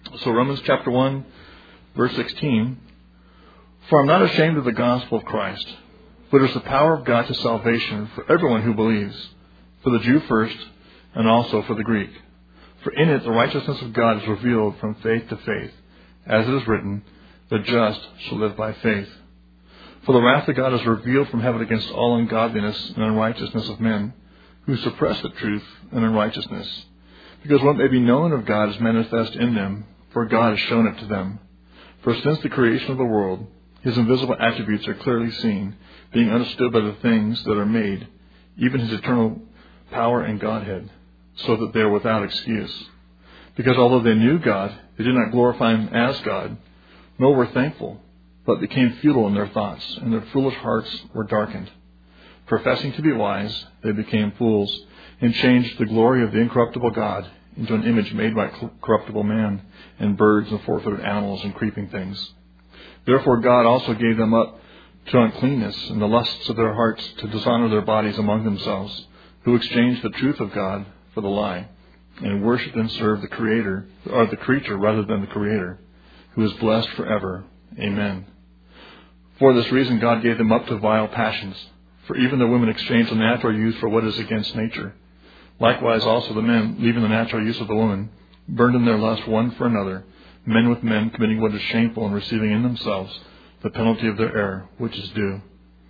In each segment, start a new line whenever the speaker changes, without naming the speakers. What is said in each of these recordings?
So Romans chapter 1, verse 16. For I'm not ashamed of the gospel of Christ, but it is the power of God to salvation for everyone who believes, for the Jew first, and also for the Greek. For in it the righteousness of God is revealed from faith to faith, as it is written, the just shall live by faith. For the wrath of God is revealed from heaven against all ungodliness and unrighteousness of men, who suppress the truth and unrighteousness. Because what may be known of God is manifest in them, for God has shown it to them. For since the creation of the world, His invisible attributes are clearly seen, being understood by the things that are made, even His eternal power and Godhead, so that they are without excuse. Because although they knew God, they did not glorify Him as God, nor were thankful, but became futile in their thoughts, and their foolish hearts were darkened. Professing to be wise, they became fools, and changed the glory of the incorruptible God into an image made by corruptible man, and birds and four-footed animals and creeping things. Therefore God also gave them up to uncleanness and the lusts of their hearts to dishonor their bodies among themselves, who exchanged the truth of God for the lie, and worshipped and served the Creator, or the creature rather than the Creator, who is blessed forever. Amen. For this reason God gave them up to vile passions, for even the women exchanged the natural use for what is against nature. Likewise also the men, leaving the natural use of the woman, burned in their lust one for another, men with men committing what is shameful and receiving in themselves the penalty of their error, which is due.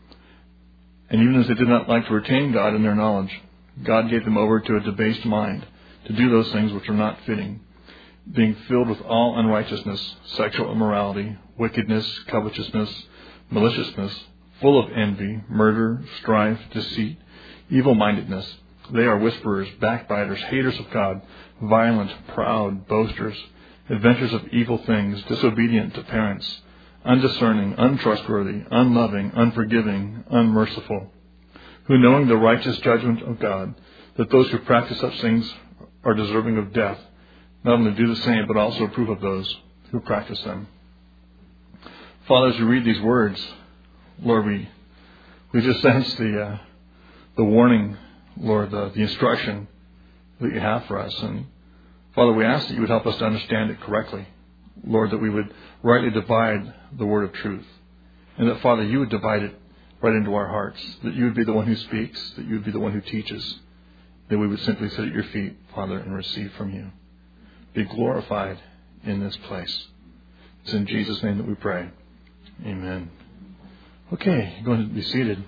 And even as they did not like to retain God in their knowledge, God gave them over to a debased mind, to do those things which are not fitting, being filled with all unrighteousness, sexual immorality, wickedness, covetousness, maliciousness, full of envy, murder, strife, deceit, evil-mindedness. They are whisperers, backbiters, haters of God, violent, proud, boasters, inventors of evil things, disobedient to parents, undiscerning, untrustworthy, unloving, unforgiving, unmerciful, who knowing the righteous judgment of God, that those who practice such things are deserving of death, not only do the same, but also approve of those who practice them. Father, as we read these words, Lord, we just sense the warning, Lord, the instruction that you have for us. And Father, we ask that you would help us to understand it correctly. Lord, that we would rightly divide the word of truth. And that, Father, you would divide it right into our hearts. That you would be the one who speaks. That you would be the one who teaches. That we would simply sit at your feet, Father, and receive from you. Be glorified in this place. It's in Jesus' name that we pray. Amen. Okay, you're going to be seated.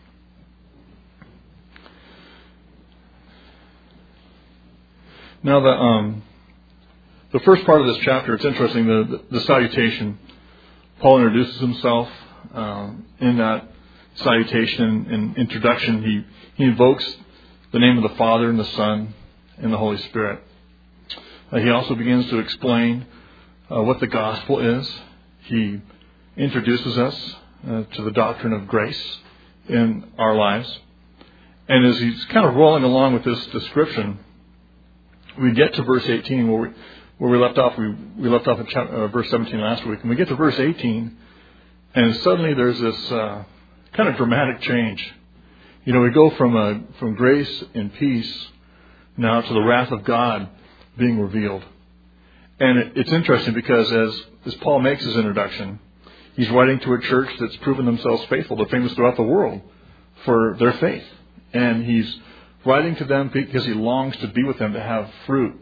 Now, the first part of this chapter, it's interesting, the salutation. Paul introduces himself in that salutation and introduction. He invokes the name of the Father and the Son and the Holy Spirit. He also begins to explain what the gospel is. He introduces us to the doctrine of grace in our lives. And as he's kind of rolling along with this description, we get to verse 18 where we left off. We left off at verse 17 last week. And we get to verse 18, and suddenly there's this kind of dramatic change. You know, we go from grace and peace now to the wrath of God being revealed. And it's interesting because as Paul makes his introduction, he's writing to a church that's proven themselves faithful. They're famous throughout the world for their faith. And he's writing to them because he longs to be with them, to have fruit,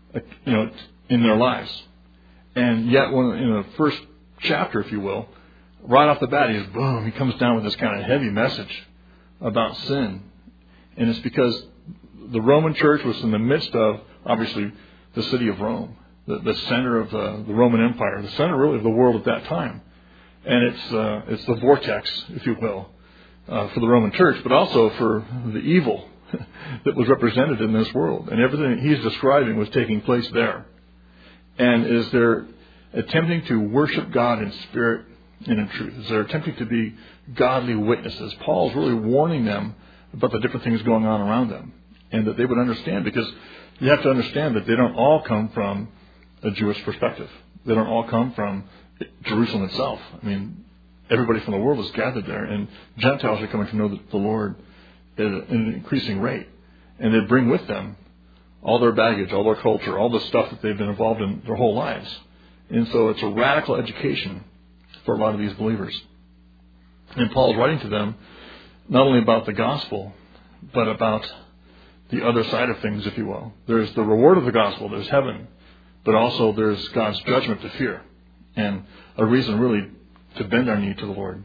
in their lives. And yet, in the first chapter, if you will, right off the bat, he comes down with this kind of heavy message about sin. And it's because the Roman church was in the midst of, obviously, the city of Rome, the center of the Roman Empire, the center really of the world at that time. And it's the vortex, if you will, for the Roman church, but also for the evil that was represented in this world. And everything that he's describing was taking place there. And as they're attempting to worship God in spirit and in truth, as they're attempting to be godly witnesses, Paul's really warning them about the different things going on around them, and that they would understand, because you have to understand that they don't all come from a Jewish perspective. They don't all come from Jerusalem itself. I mean, everybody from the world is gathered there, and Gentiles are coming to know the Lord at an increasing rate. And they bring with them all their baggage, all their culture, all the stuff that they've been involved in their whole lives. And so it's a radical education for a lot of these believers. And Paul's writing to them not only about the gospel, but about the other side of things, if you will. There's the reward of the gospel, there's heaven, but also there's God's judgment to fear, and a reason really to bend our knee to the Lord.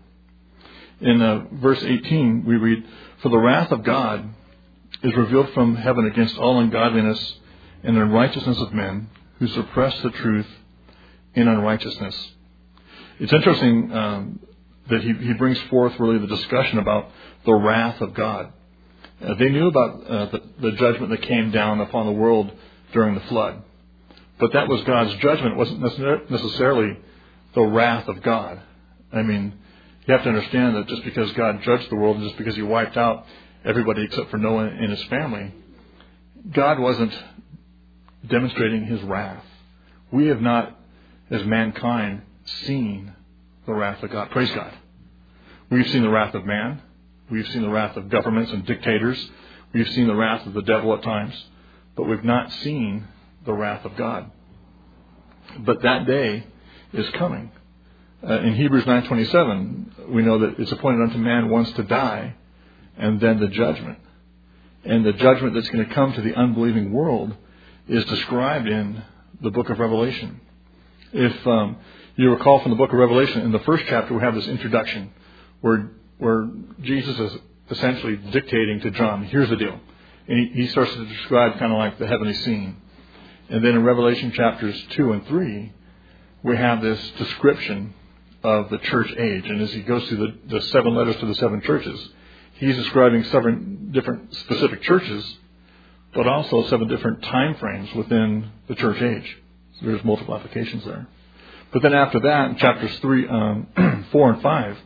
In verse 18, we read, "For the wrath of God is revealed from heaven against all ungodliness and unrighteousness of men who suppress the truth in unrighteousness." It's interesting that he brings forth really the discussion about the wrath of God. They knew about the judgment that came down upon the world during the flood. But that was God's judgment. It wasn't necessarily the wrath of God. I mean, you have to understand that just because God judged the world and just because he wiped out everybody except for Noah and his family, God wasn't demonstrating his wrath. We have not, as mankind, seen the wrath of God. Praise God. We've seen the wrath of man. We've seen the wrath of governments and dictators. We've seen the wrath of the devil at times. But we've not seen the wrath of God. But that day is coming. In Hebrews 9:27, we know that it's appointed unto man once to die, and then the judgment. And the judgment that's going to come to the unbelieving world is described in the book of Revelation. If you recall from the book of Revelation, in the first chapter we have this introduction where Jesus is essentially dictating to John, here's the deal. And he starts to describe kind of like the heavenly scene. And then in Revelation chapters 2 and 3, we have this description of the church age. And as he goes through the 7 letters to the 7 churches, he's describing 7 different specific churches, but also 7 different time frames within the church age. So there's multiple applications there. But then after that, in chapters 4 and 5,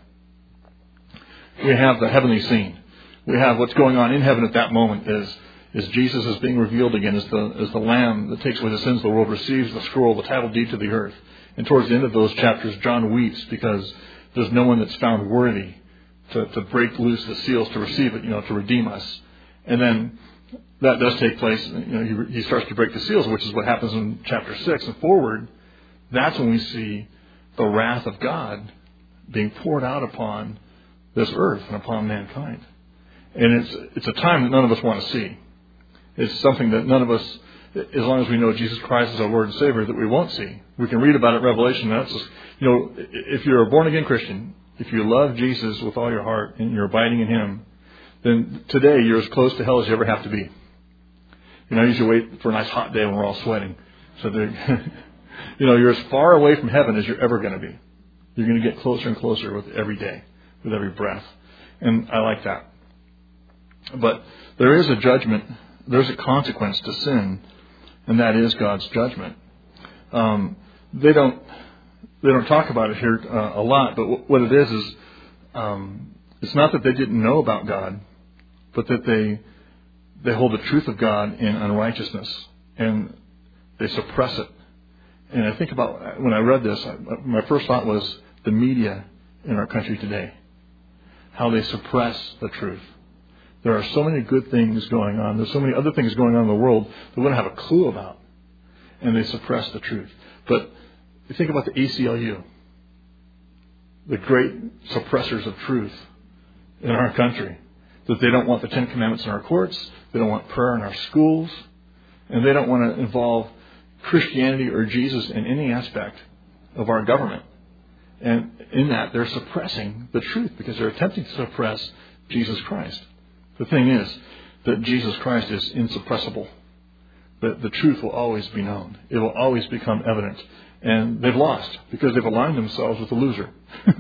we have the heavenly scene. We have what's going on in heaven at that moment as Jesus is being revealed again as the Lamb that takes away the sins of the world, receives the scroll, the title deed to the earth. And towards the end of those chapters, John weeps because there's no one that's found worthy to break loose the seals, to receive it, to redeem us. And then that does take place. He starts to break the seals, which is what happens in chapter 6 and forward. That's when we see the wrath of God being poured out upon this earth and upon mankind. And it's a time that none of us want to see. It's something that none of us, as long as we know Jesus Christ is our Lord and Savior, that we won't see. We can read about it in Revelation. That's just, if you're a born-again Christian, if you love Jesus with all your heart and you're abiding in him, then today you're as close to hell as you ever have to be. I usually wait for a nice hot day when we're all sweating. So you're as far away from heaven as you're ever going to be. You're going to get closer and closer with every day, with every breath. And I like that. But there is a judgment, there's a consequence to sin, and that is God's judgment. They don't talk about it here a lot, but what it is it's not that they didn't know about God, but that they hold the truth of God in unrighteousness, and they suppress it. And I think about, when I read this, my first thought was the media in our country today, how they suppress the truth. There are so many good things going on. There's so many other things going on in the world that we don't have a clue about. And they suppress the truth. But you think about the ACLU, the great suppressors of truth in our country. That they don't want the 10 Commandments in our courts. They don't want prayer in our schools. And they don't want to involve Christianity or Jesus in any aspect of our government. And in that, they're suppressing the truth because they're attempting to suppress Jesus Christ. The thing is that Jesus Christ is insuppressible. The truth will always be known. It will always become evident. And they've lost because they've aligned themselves with the loser.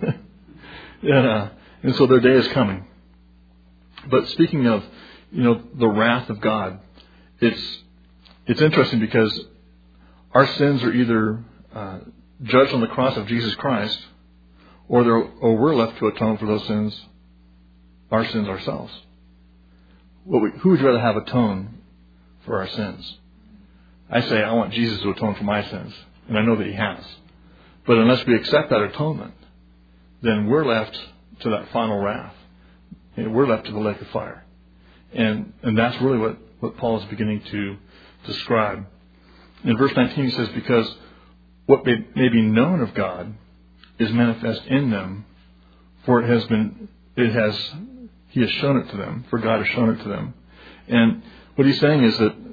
And so their day is coming. But speaking of, the wrath of God, it's interesting because our sins are either judged on the cross of Jesus Christ, or we're left to atone for those sins, our sins ourselves. Who would you rather have atone for our sins? I say I want Jesus to atone for my sins, and I know that he has. But unless we accept that atonement, then we're left to that final wrath. We're left to the lake of fire. And that's really what Paul is beginning to describe. In verse 19 he says, because what may be known of God is manifest in them, for He has shown it to them, for God has shown it to them. And what he's saying is that,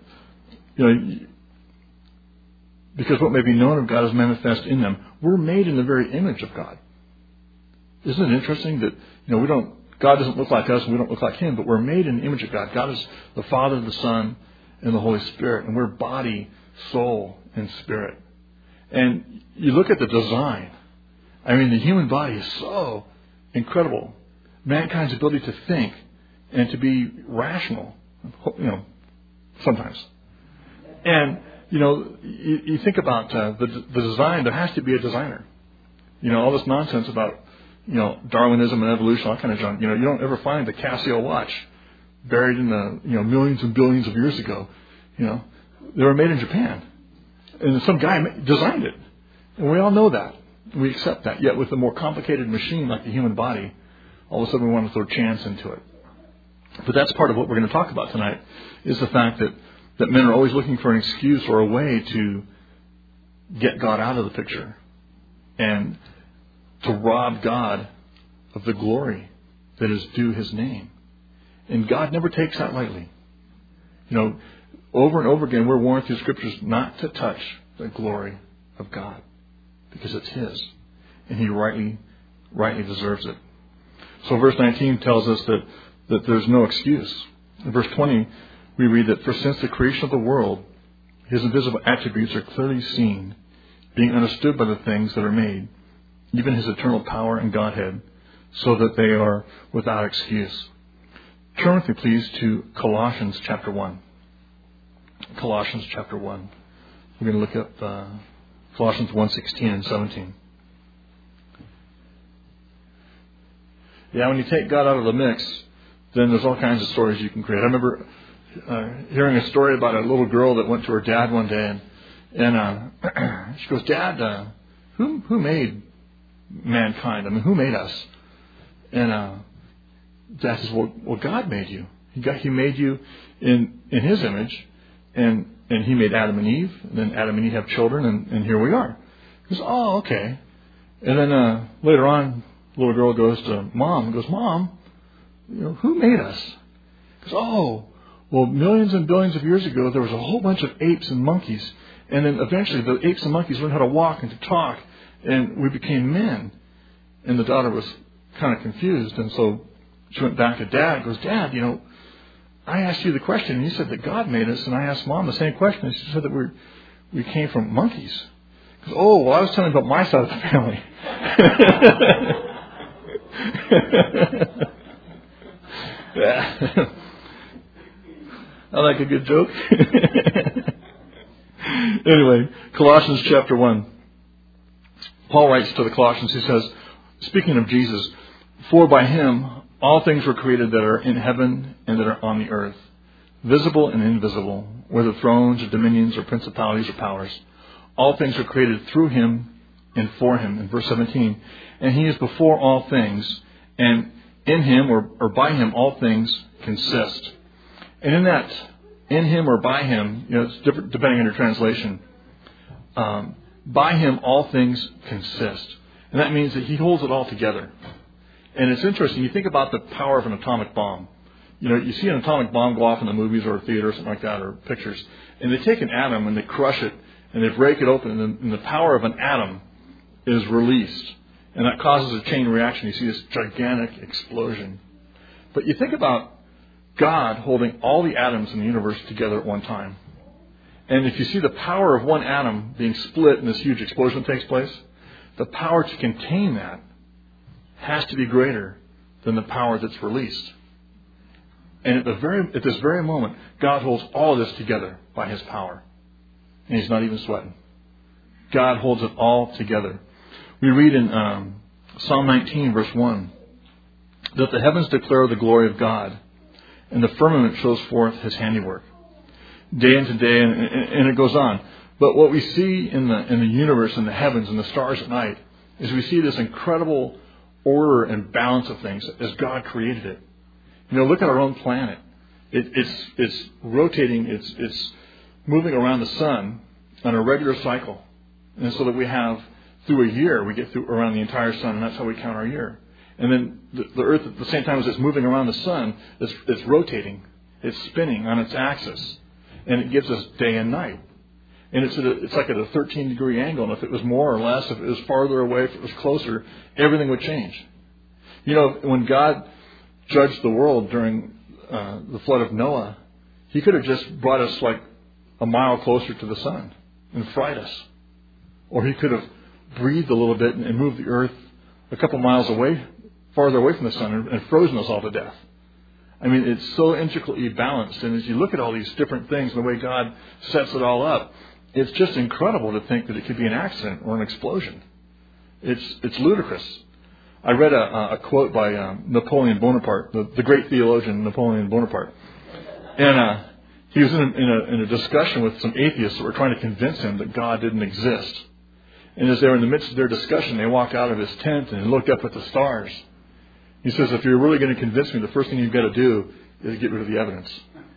because what may be known of God is manifest in them, we're made in the very image of God. Isn't it interesting that, God doesn't look like us and we don't look like Him, but we're made in the image of God. God is the Father, the Son, and the Holy Spirit. And we're body, soul, and spirit. And you look at the design. I mean, the human body is so incredible. Mankind's ability to think and to be rational, sometimes. And, you think about the design, there has to be a designer. All this nonsense about, Darwinism and evolution, all kind of junk. You don't ever find the Casio watch buried in the, millions and billions of years ago. They were made in Japan. And some guy designed it. And we all know that. We accept that. Yet with a more complicated machine like the human body, all of a sudden we want to throw chance into it. But that's part of what we're going to talk about tonight, is the fact that men are always looking for an excuse or a way to get God out of the picture and to rob God of the glory that is due His name. And God never takes that lightly. Over and over again we're warned through Scriptures not to touch the glory of God, because it's His, and He rightly deserves it. So verse 19 tells us that there's no excuse. In verse 20 we read that, for since the creation of the world, His invisible attributes are clearly seen, being understood by the things that are made, even His eternal power and Godhead, so that they are without excuse. Turn with me, please, to Colossians chapter 1. Colossians chapter 1. We're going to look at Colossians 1:16 and 17. Yeah, when you take God out of the mix, then there's all kinds of stories you can create. I remember hearing a story about a little girl that went to her dad one day, and she goes, "Dad, who made mankind? I mean, who made us?" And Dad says, "Well, God made you. He made you in His image, and He made Adam and Eve, and then Adam and Eve have children, and here we are." He goes, "Oh, okay." And then later on, the little girl goes to Mom and goes, "Mom, who made us?" He goes, "Oh, well, millions and billions of years ago, there was a whole bunch of apes and monkeys, and then eventually the apes and monkeys learned how to walk and to talk, and we became men." And the daughter was kind of confused, and so she went back to Dad and goes, "Dad, I asked you the question, and you said that God made us, and I asked Mom the same question, and she said that we came from monkeys." He goes, "Oh, well, I was telling you about my side of the family." Yeah. I like a good joke. Anyway, Colossians chapter 1. Paul writes to the Colossians, he says, speaking of Jesus, "For by Him all things were created that are in heaven and that are on the earth, visible and invisible, whether thrones or dominions or principalities or powers. All things were created through Him and for Him." In verse 17, "And He is before all things, and in Him or by Him all things consist." And in that, in Him or by Him, it's different depending on your translation. By Him all things consist. And that means that He holds it all together. And it's interesting, you think about the power of an atomic bomb. You see an atomic bomb go off in the movies or theater or something like that, or pictures. And they take an atom and they crush it and they break it open, and the power of an atom is released. And that causes a chain reaction. You see this gigantic explosion. But you think about God holding all the atoms in the universe together at one time. And if you see the power of one atom being split and this huge explosion takes place, the power to contain that has to be greater than the power that's released. And at this very moment, God holds all of this together by His power. And He's not even sweating. God holds it all together. We read in Psalm 19, verse 1, that the heavens declare the glory of God, and the firmament shows forth His handiwork. Day into day, and it goes on. But what we see in the universe, in the heavens, and the stars at night, is we see this incredible order and balance of things as God created it. Look at our own planet. It's rotating. It's moving around the sun on a regular cycle. And so that we have, through a year, we get through around the entire sun, and that's how we count our year. And then the Earth, at the same time as it's moving around the sun, it's rotating. It's spinning on its axis. And it gives us day and night. And it's like at a 13-degree angle. And if it was more or less, if it was farther away, if it was closer, everything would change. You know, when God judged the world during the flood of Noah, He could have just brought us like a mile closer to the sun and fried us. Or He could have breathed a little bit and moved the earth a couple miles away, farther away from the sun, and frozen us all to death. I mean, it's so intricately balanced. And as you look at all these different things and the way God sets it all up, it's just incredible to think that it could be an accident or an explosion. It's ludicrous. I read a quote by Napoleon Bonaparte, the great theologian Napoleon Bonaparte. And he was in a discussion with some atheists that were trying to convince him that God didn't exist. And as they were in the midst of their discussion, they walked out of his tent and looked up at the stars. He says, if you're really going to convince me, the first thing you've got to do is get rid of the evidence.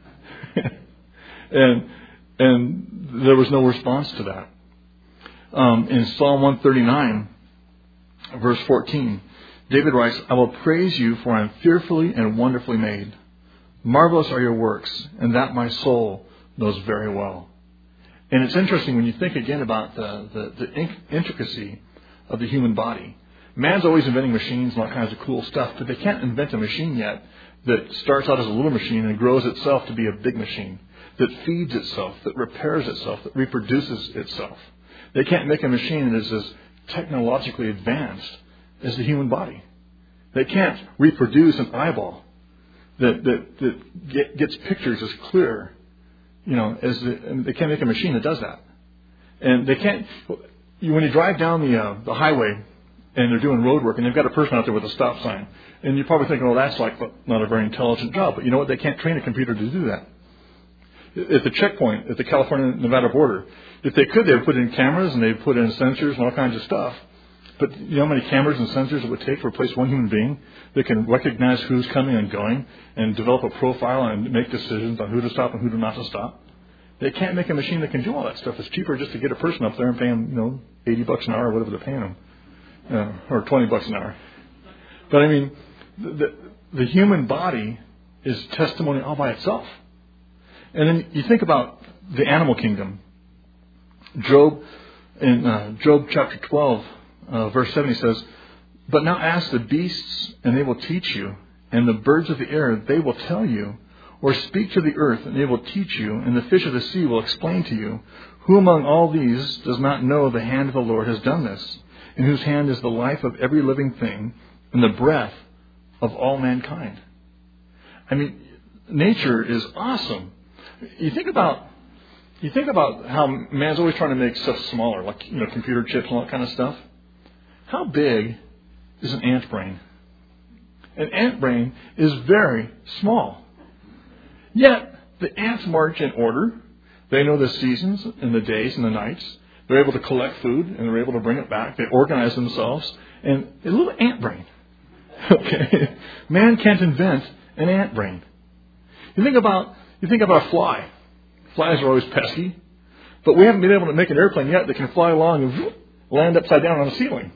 And there was no response to that. In Psalm 139, verse 14, David writes, I will praise you, for I am fearfully and wonderfully made. Marvelous are your works, and that my soul knows very well. And it's interesting when you think again about the intricacy of the human body. Man's always inventing machines and all kinds of cool stuff, but they can't invent a machine yet that starts out as a little machine and grows itself to be a big machine, that feeds itself, that repairs itself, that reproduces itself. They can't make a machine that is as technologically advanced as the human body. They can't reproduce an eyeball that gets pictures as clear, and they can't make a machine that does that. And they can't. When you drive down the highway and they're doing road work, and they've got a person out there with a stop sign, and you're probably thinking, well, that's like not a very intelligent job. But you know what? They can't train a computer to do that. At the checkpoint, at the California-Nevada border, if they could, they would put in cameras and they'd put in sensors and all kinds of stuff. But you know how many cameras and sensors it would take to replace one human being that can recognize who's coming and going and develop a profile and make decisions on who to stop and who not to stop? They can't make a machine that can do all that stuff. It's cheaper just to get a person up there and pay them, $80 an hour or whatever they're paying them, or $20 an hour. But I mean, the human body is testimony all by itself. And then you think about the animal kingdom. Job, in Job chapter 12, verse 7, he says, but now ask the beasts, and they will teach you, and the birds of the air, they will tell you, or speak to the earth, and they will teach you, and the fish of the sea will explain to you. Who among all these does not know the hand of the Lord has done this, in whose hand is the life of every living thing, and the breath of all mankind? I mean, nature is awesome. You think about how man's always trying to make stuff smaller, like computer chips and all that kind of stuff. How big is an ant brain? An ant brain is very small. Yet the ants march in order. They know the seasons and the days and the nights. They're able to collect food and they're able to bring it back. They organize themselves. And a little ant brain. Okay, man can't invent an ant brain. You think about a fly. Flies are always pesky, but we haven't been able to make an airplane yet that can fly along and land upside down on a ceiling.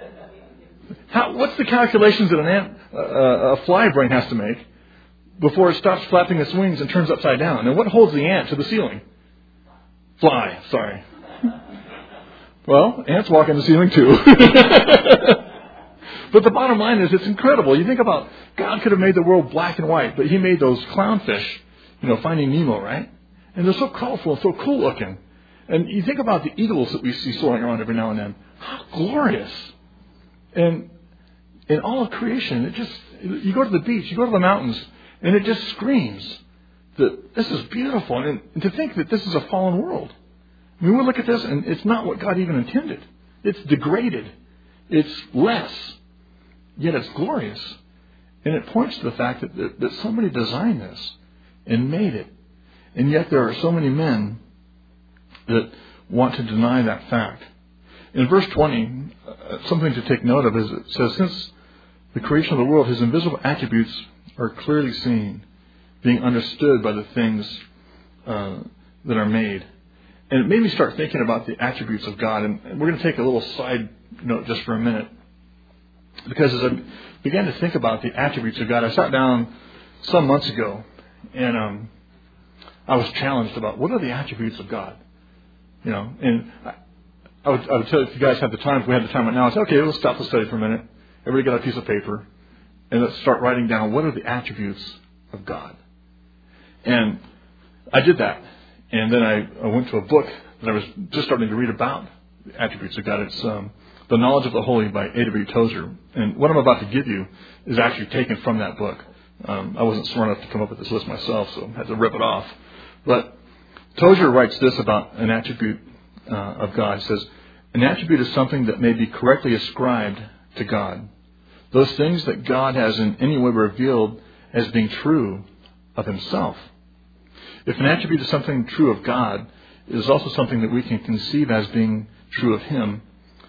What's the calculations that a fly brain has to make before it stops flapping its wings and turns upside down? And what holds the ant to the ceiling? Fly, sorry. Well, ants walk on the ceiling too. But the bottom line is, it's incredible. You think about, God could have made the world black and white, but He made those clownfish, Finding Nemo, right? And they're so colorful and so cool looking. And you think about the eagles that we see soaring around every now and then. How glorious. And in all of creation, you go to the beach, you go to the mountains, and it just screams that this is beautiful. And to think that this is a fallen world. I mean, we look at this, and it's not what God even intended. It's degraded. It's less. Yet it's glorious. And it points to the fact that somebody designed this and made it. And yet there are so many men that want to deny that fact. In verse 20, something to take note of is it says, since the creation of the world, His invisible attributes are clearly seen, being understood by the things that are made. And it made me start thinking about the attributes of God. And we're going to take a little side note just for a minute. Because as I began to think about the attributes of God, I sat down some months ago and I was challenged about what are the attributes of God. And I would tell you, if you guys have the time, if we had the time right now, I'd say, okay, let's stop the study for a minute. Everybody get a piece of paper and let's start writing down what are the attributes of God. And I did that. And then I went to a book that I was just starting to read about the attributes of God. It's The Knowledge of the Holy by A.W. Tozer. And what I'm about to give you is actually taken from that book. I wasn't smart enough to come up with this list myself, so I had to rip it off. But Tozer writes this about an attribute of God. He says, an attribute is something that may be correctly ascribed to God. Those things that God has in any way revealed as being true of himself. If an attribute is something true of God, it is also something that we can conceive as being true of him.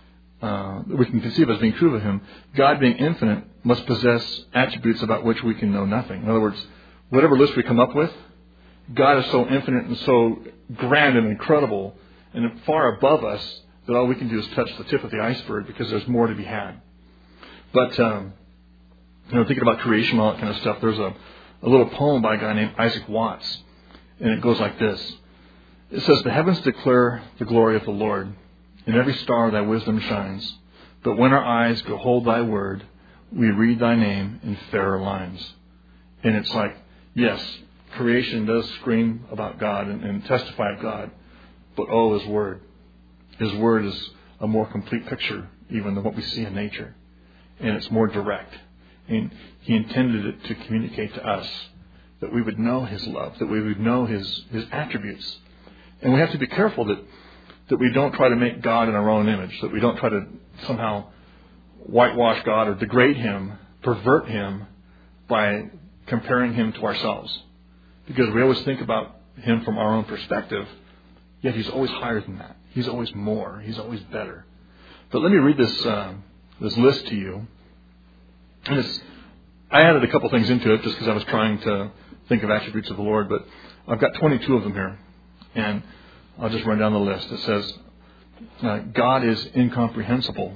We can conceive as being true of him. God, being infinite, must possess attributes about which we can know nothing. In other words, whatever list we come up with, God is so infinite and so grand and incredible and far above us that all we can do is touch the tip of the iceberg because there's more to be had. But, thinking about creation and all that kind of stuff, there's a little poem by a guy named Isaac Watts, and it goes like this. It says, the heavens declare the glory of the Lord. In every star thy wisdom shines. But when our eyes behold thy word, we read thy name in fairer lines. And it's like, yes, creation does scream about God and testify of God. But his word. His word is a more complete picture even than what we see in nature. And it's more direct. And he intended it to communicate to us that we would know his love, that we would know his attributes. And we have to be careful that we don't try to make God in our own image, that we don't try to somehow whitewash God or degrade him, pervert him by comparing him to ourselves. Because we always think about him from our own perspective, yet he's always higher than that. He's always more. He's always better. But let me read this list to you. And I added a couple things into it just because I was trying to think of attributes of the Lord, but I've got 22 of them here. And I'll just run down the list. It says, God is incomprehensible.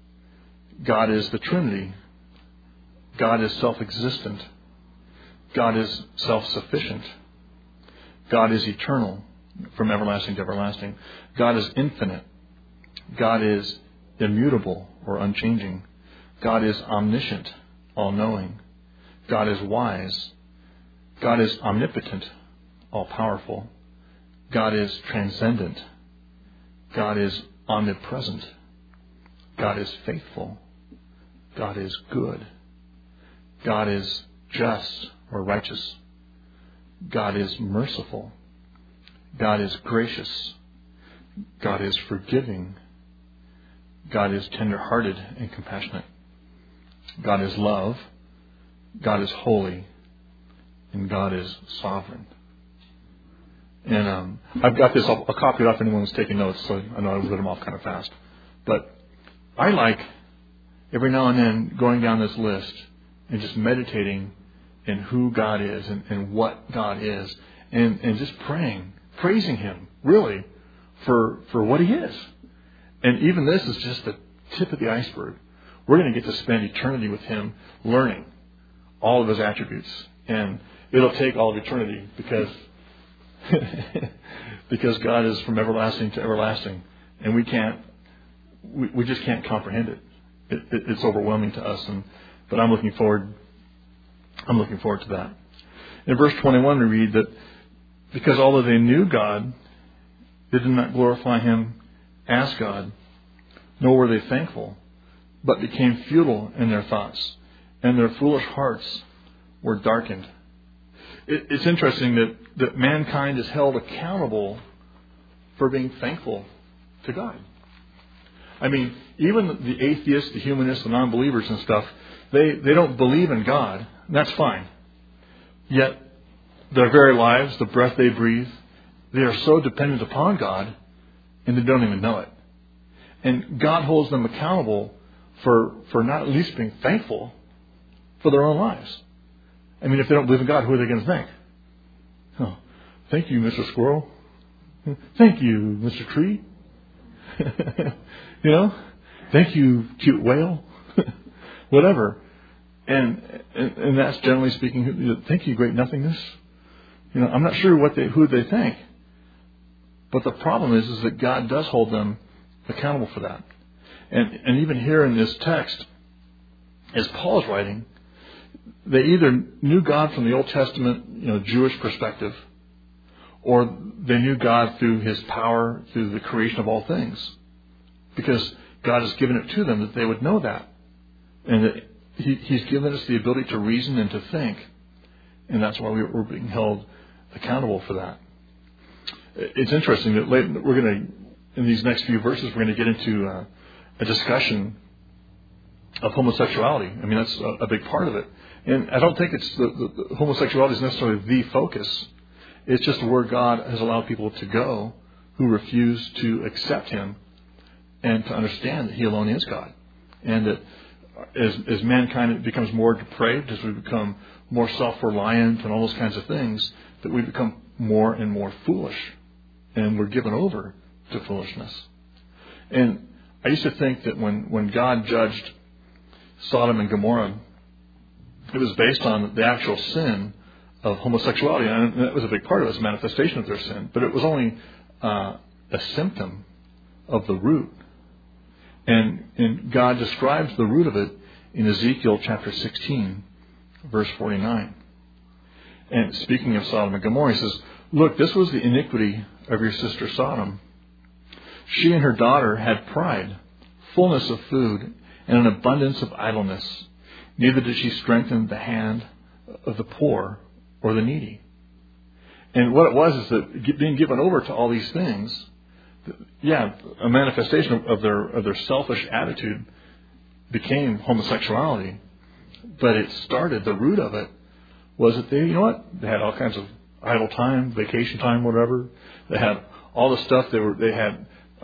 God is the Trinity. God is self-existent. God is self-sufficient. God is eternal, from everlasting to everlasting. God is infinite. God is immutable or unchanging. God is omniscient, all-knowing. God is wise. God is omnipotent, all-powerful. God is transcendent. God is omnipresent. God is faithful. God is good. God is just or righteous. God is merciful. God is gracious. God is forgiving. God is tender-hearted and compassionate. God is love. God is holy. And God is sovereign. And I've got this. I'll copy it off if anyone's taking notes, so I know I read them off kind of fast. But I like every now and then going down this list and just meditating in who God is and what God is, and just praising him, really, for what he is. And even this is just the tip of the iceberg. We're going to get to spend eternity with him learning all of his attributes. And it'll take all of eternity because God is from everlasting to everlasting. And we just can't comprehend it. It's overwhelming to us. But I'm looking forward to that. In verse 21 we read that because although they knew God, they did not glorify him as God, nor were they thankful, but became futile in their thoughts, and their foolish hearts were darkened. It's interesting that mankind is held accountable for being thankful to God. I mean, even the atheists, the humanists, the non-believers and stuff, they don't believe in God, and that's fine. Yet, their very lives, the breath they breathe, they are so dependent upon God, and they don't even know it. And God holds them accountable for not at least being thankful for their own lives. I mean, if they don't believe in God, who are they going to thank? Oh, thank you, Mr. Squirrel. Thank you, Mr. Tree. Thank you, cute whale. Whatever. And that's generally speaking, thank you, great nothingness. I'm not sure who they thank. But the problem is that God does hold them accountable for that. And even here in this text, as Paul is writing, they either knew God from the Old Testament, Jewish perspective, or they knew God through His power, through the creation of all things. Because God has given it to them that they would know that. And that He's given us the ability to reason and to think. And that's why we're being held accountable for that. It's interesting that in these next few verses, we're going to get into a discussion of homosexuality. I mean, that's a big part of it. And I don't think it's the homosexuality is necessarily the focus. It's just where God has allowed people to go who refuse to accept Him and to understand that He alone is God. And that as mankind becomes more depraved, as we become more self-reliant and all those kinds of things, that we become more and more foolish. And we're given over to foolishness. And I used to think that when God judged Sodom and Gomorrah, it was based on the actual sin of homosexuality. And that was a big part of it, it was a manifestation of their sin. But it was only a symptom of the root. And God describes the root of it in Ezekiel chapter 16, verse 49. And speaking of Sodom and Gomorrah, He says, "Look, this was the iniquity of your sister Sodom. She and her daughter had pride, fullness of food, and an abundance of idleness. Neither did she strengthen the hand of the poor or the needy." And what it was is that being given over to all these things, a manifestation of their selfish attitude became homosexuality. But it started, the root of it was that they had all kinds of idle time, vacation time, whatever. They had all the stuff. They had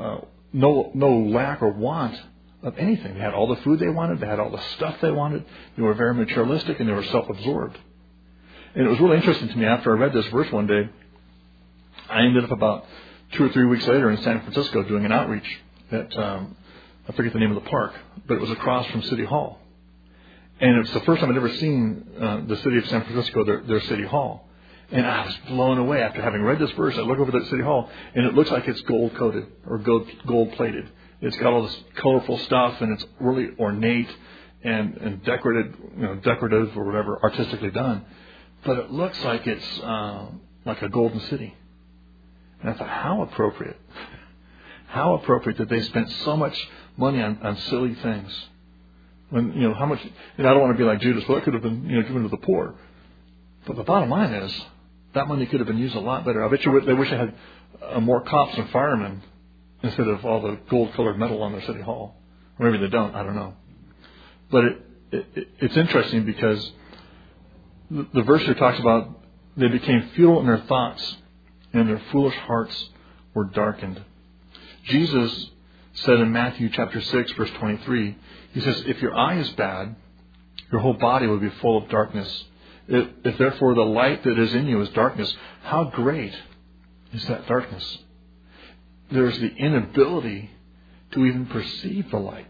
no lack or want of anything. They had all the food they wanted. They had all the stuff they wanted. They were very materialistic and they were self-absorbed. And it was really interesting to me after I read this verse one day. I ended up about 2 or 3 weeks later in San Francisco doing an outreach at, I forget the name of the park, but it was across from City Hall. And it's the first time I'd ever seen the city of San Francisco, their City Hall. And I was blown away after having read this verse. I look over at City Hall, and it looks like it's gold-coated or gold-plated. It's got all this colorful stuff, and it's really ornate and decorative or whatever, artistically done. But it looks like it's like a golden city. And I thought, how appropriate. How appropriate that they spent so much money on silly things. When, how much, and I don't want to be like Judas, well, it could have been, given to the poor. But the bottom line is, that money could have been used a lot better. I bet you they wish they had more cops and firemen instead of all the gold-colored metal on their City Hall. Or maybe they don't, I don't know. But it's interesting because the verse here talks about they became futile in their thoughts and their foolish hearts were darkened. Jesus said in Matthew chapter 6, verse 23, He says, "If your eye is bad, your whole body will be full of darkness. If therefore the light that is in you is darkness, how great is that darkness?" There's the inability to even perceive the light.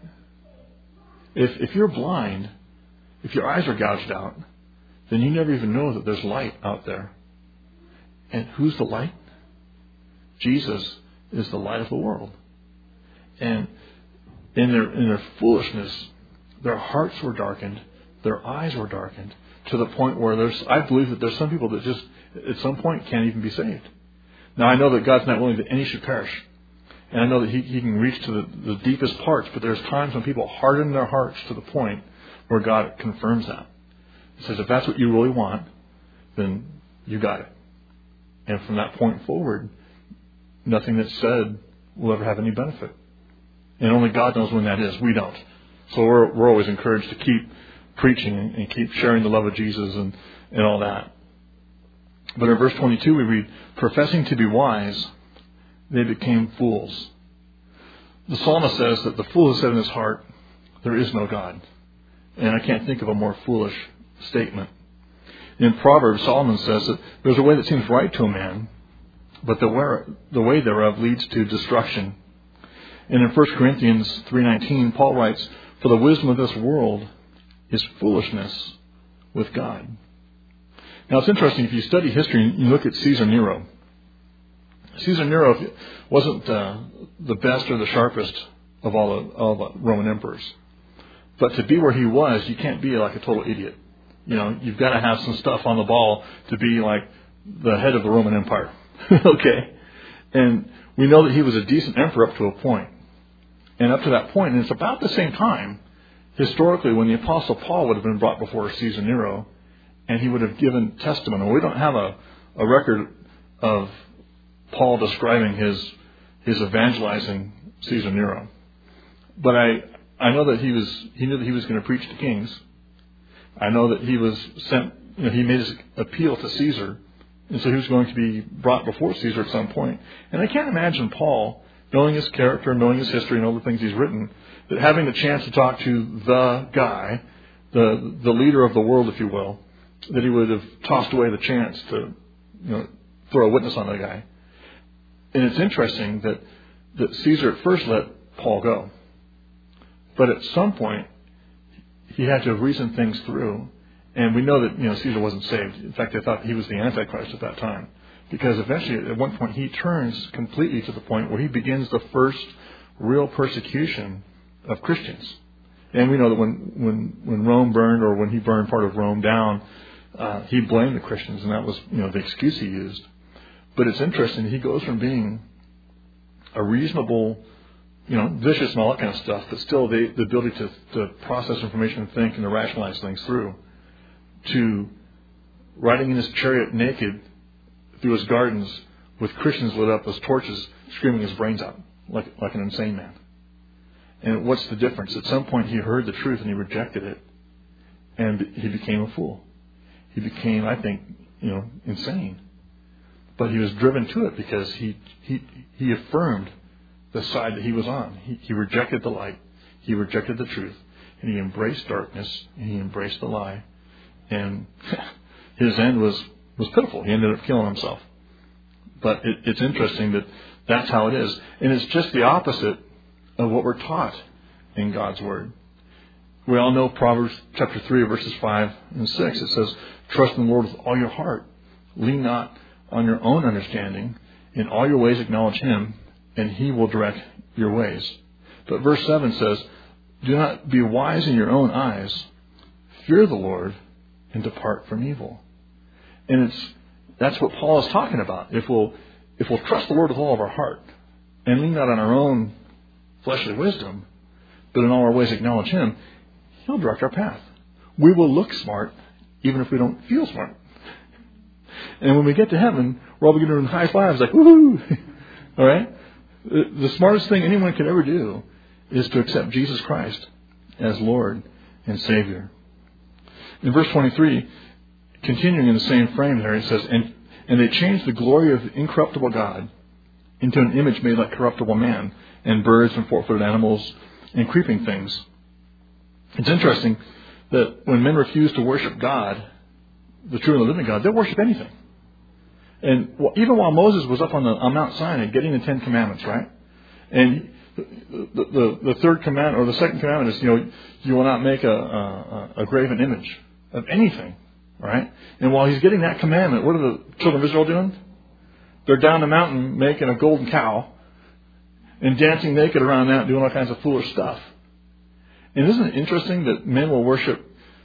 If you're blind, if your eyes are gouged out, then you never even know that there's light out there. And who's the light? Jesus is the light of the world. And in their foolishness, their hearts were darkened, their eyes were darkened, to the point where I believe that there's some people that just, at some point, can't even be saved. Now, I know that God's not willing that any should perish. And I know that He can reach to the deepest parts, but there's times when people harden their hearts to the point where God confirms that. He says, if that's what you really want, then you got it. And from that point forward, nothing that's said will ever have any benefit. And only God knows when that is. We don't. So we're always encouraged to keep preaching and keep sharing the love of Jesus and all that. But in verse 22 we read, "Professing to be wise, they became fools." The psalmist says that the fool has said in his heart, "There is no God." And I can't think of a more foolish statement. In Proverbs, Solomon says that there's a way that seems right to a man, but the way thereof leads to destruction. And in 1 Corinthians 3:19, Paul writes, "For the wisdom of this world is foolishness with God." Now it's interesting, if you study history and you look at Caesar Nero. Caesar Nero wasn't the best or the sharpest of all the Roman emperors. But to be where he was, you can't be like a total idiot. You've got to have some stuff on the ball to be like the head of the Roman Empire. Okay? And we know that he was a decent emperor up to a point. And up to that point, and it's about the same time, historically, when the Apostle Paul would have been brought before Caesar Nero, and he would have given testimony. We don't have a record of Paul describing his evangelizing Caesar Nero. But I know that he knew that he was going to preach to kings. I know that he was sent, he made his appeal to Caesar, and so he was going to be brought before Caesar at some point. And I can't imagine Paul, knowing his character, knowing his history, and all the things he's written, that having the chance to talk to the guy, the leader of the world, if you will, that he would have tossed away the chance to throw a witness on the guy. And it's interesting that Caesar at first let Paul go. But at some point, he had to have reasoned things through. And we know that Caesar wasn't saved. In fact, they thought he was the Antichrist at that time. Because eventually, at one point, he turns completely to the point where he begins the first real persecution of Christians. And we know that when Rome burned, or when he burned part of Rome down, he blamed the Christians, and that was the excuse he used. But it's interesting, he goes from being a reasonable, vicious and all that kind of stuff, but still the ability to process information and think and to rationalize things through, to riding in his chariot naked through his gardens with Christians lit up as torches, screaming his brains out like an insane man. And what's the difference? At some point he heard the truth and he rejected it, and he became a fool. He became, I think, insane. But he was driven to it because he affirmed the side that he was on. He rejected the light. He rejected the truth. And he embraced darkness. And he embraced the lie. And his end was pitiful. He ended up killing himself. But it's interesting that that's how it is. And it's just the opposite of what we're taught in God's Word. We all know Proverbs chapter 3, verses 5 and 6. It says, "Trust in the Lord with all your heart. Lean not on your own understanding. In all your ways acknowledge Him, and He will direct your ways." But verse 7 says, "Do not be wise in your own eyes. Fear the Lord and depart from evil." And that's what Paul is talking about. If we'll trust the Lord with all of our heart and lean not on our own fleshly wisdom, but in all our ways acknowledge Him, He'll direct our path. We will look smart even if we don't feel smart. And when we get to heaven, we're all going to do high fives like, woohoo! All right? The smartest thing anyone could ever do is to accept Jesus Christ as Lord and Savior. In verse 23, continuing in the same frame there, it says, And they changed the glory of the incorruptible God into an image made like corruptible man, and birds and four-footed animals and creeping things. It's interesting that when men refuse to worship God, the true and the living God, they'll worship anything. And even while Moses was up on Mount Sinai getting the 10 Commandments, right? And the third commandment, or the second commandment is, you will not make a graven image of anything, right? And while he's getting that commandment, what are the children of Israel doing? They're down the mountain making a golden cow and dancing naked around that, doing all kinds of foolish stuff. And isn't it interesting that men will worship?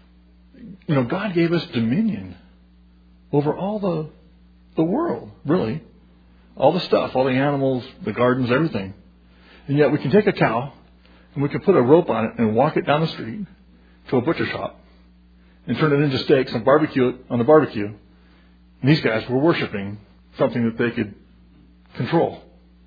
God gave us dominion over all the world, really. All the stuff, all the animals, the gardens, everything. And yet we can take a cow and we can put a rope on it and walk it down the street to a butcher shop and turn it into steaks and barbecue it on the barbecue. And these guys were worshiping something that they could control.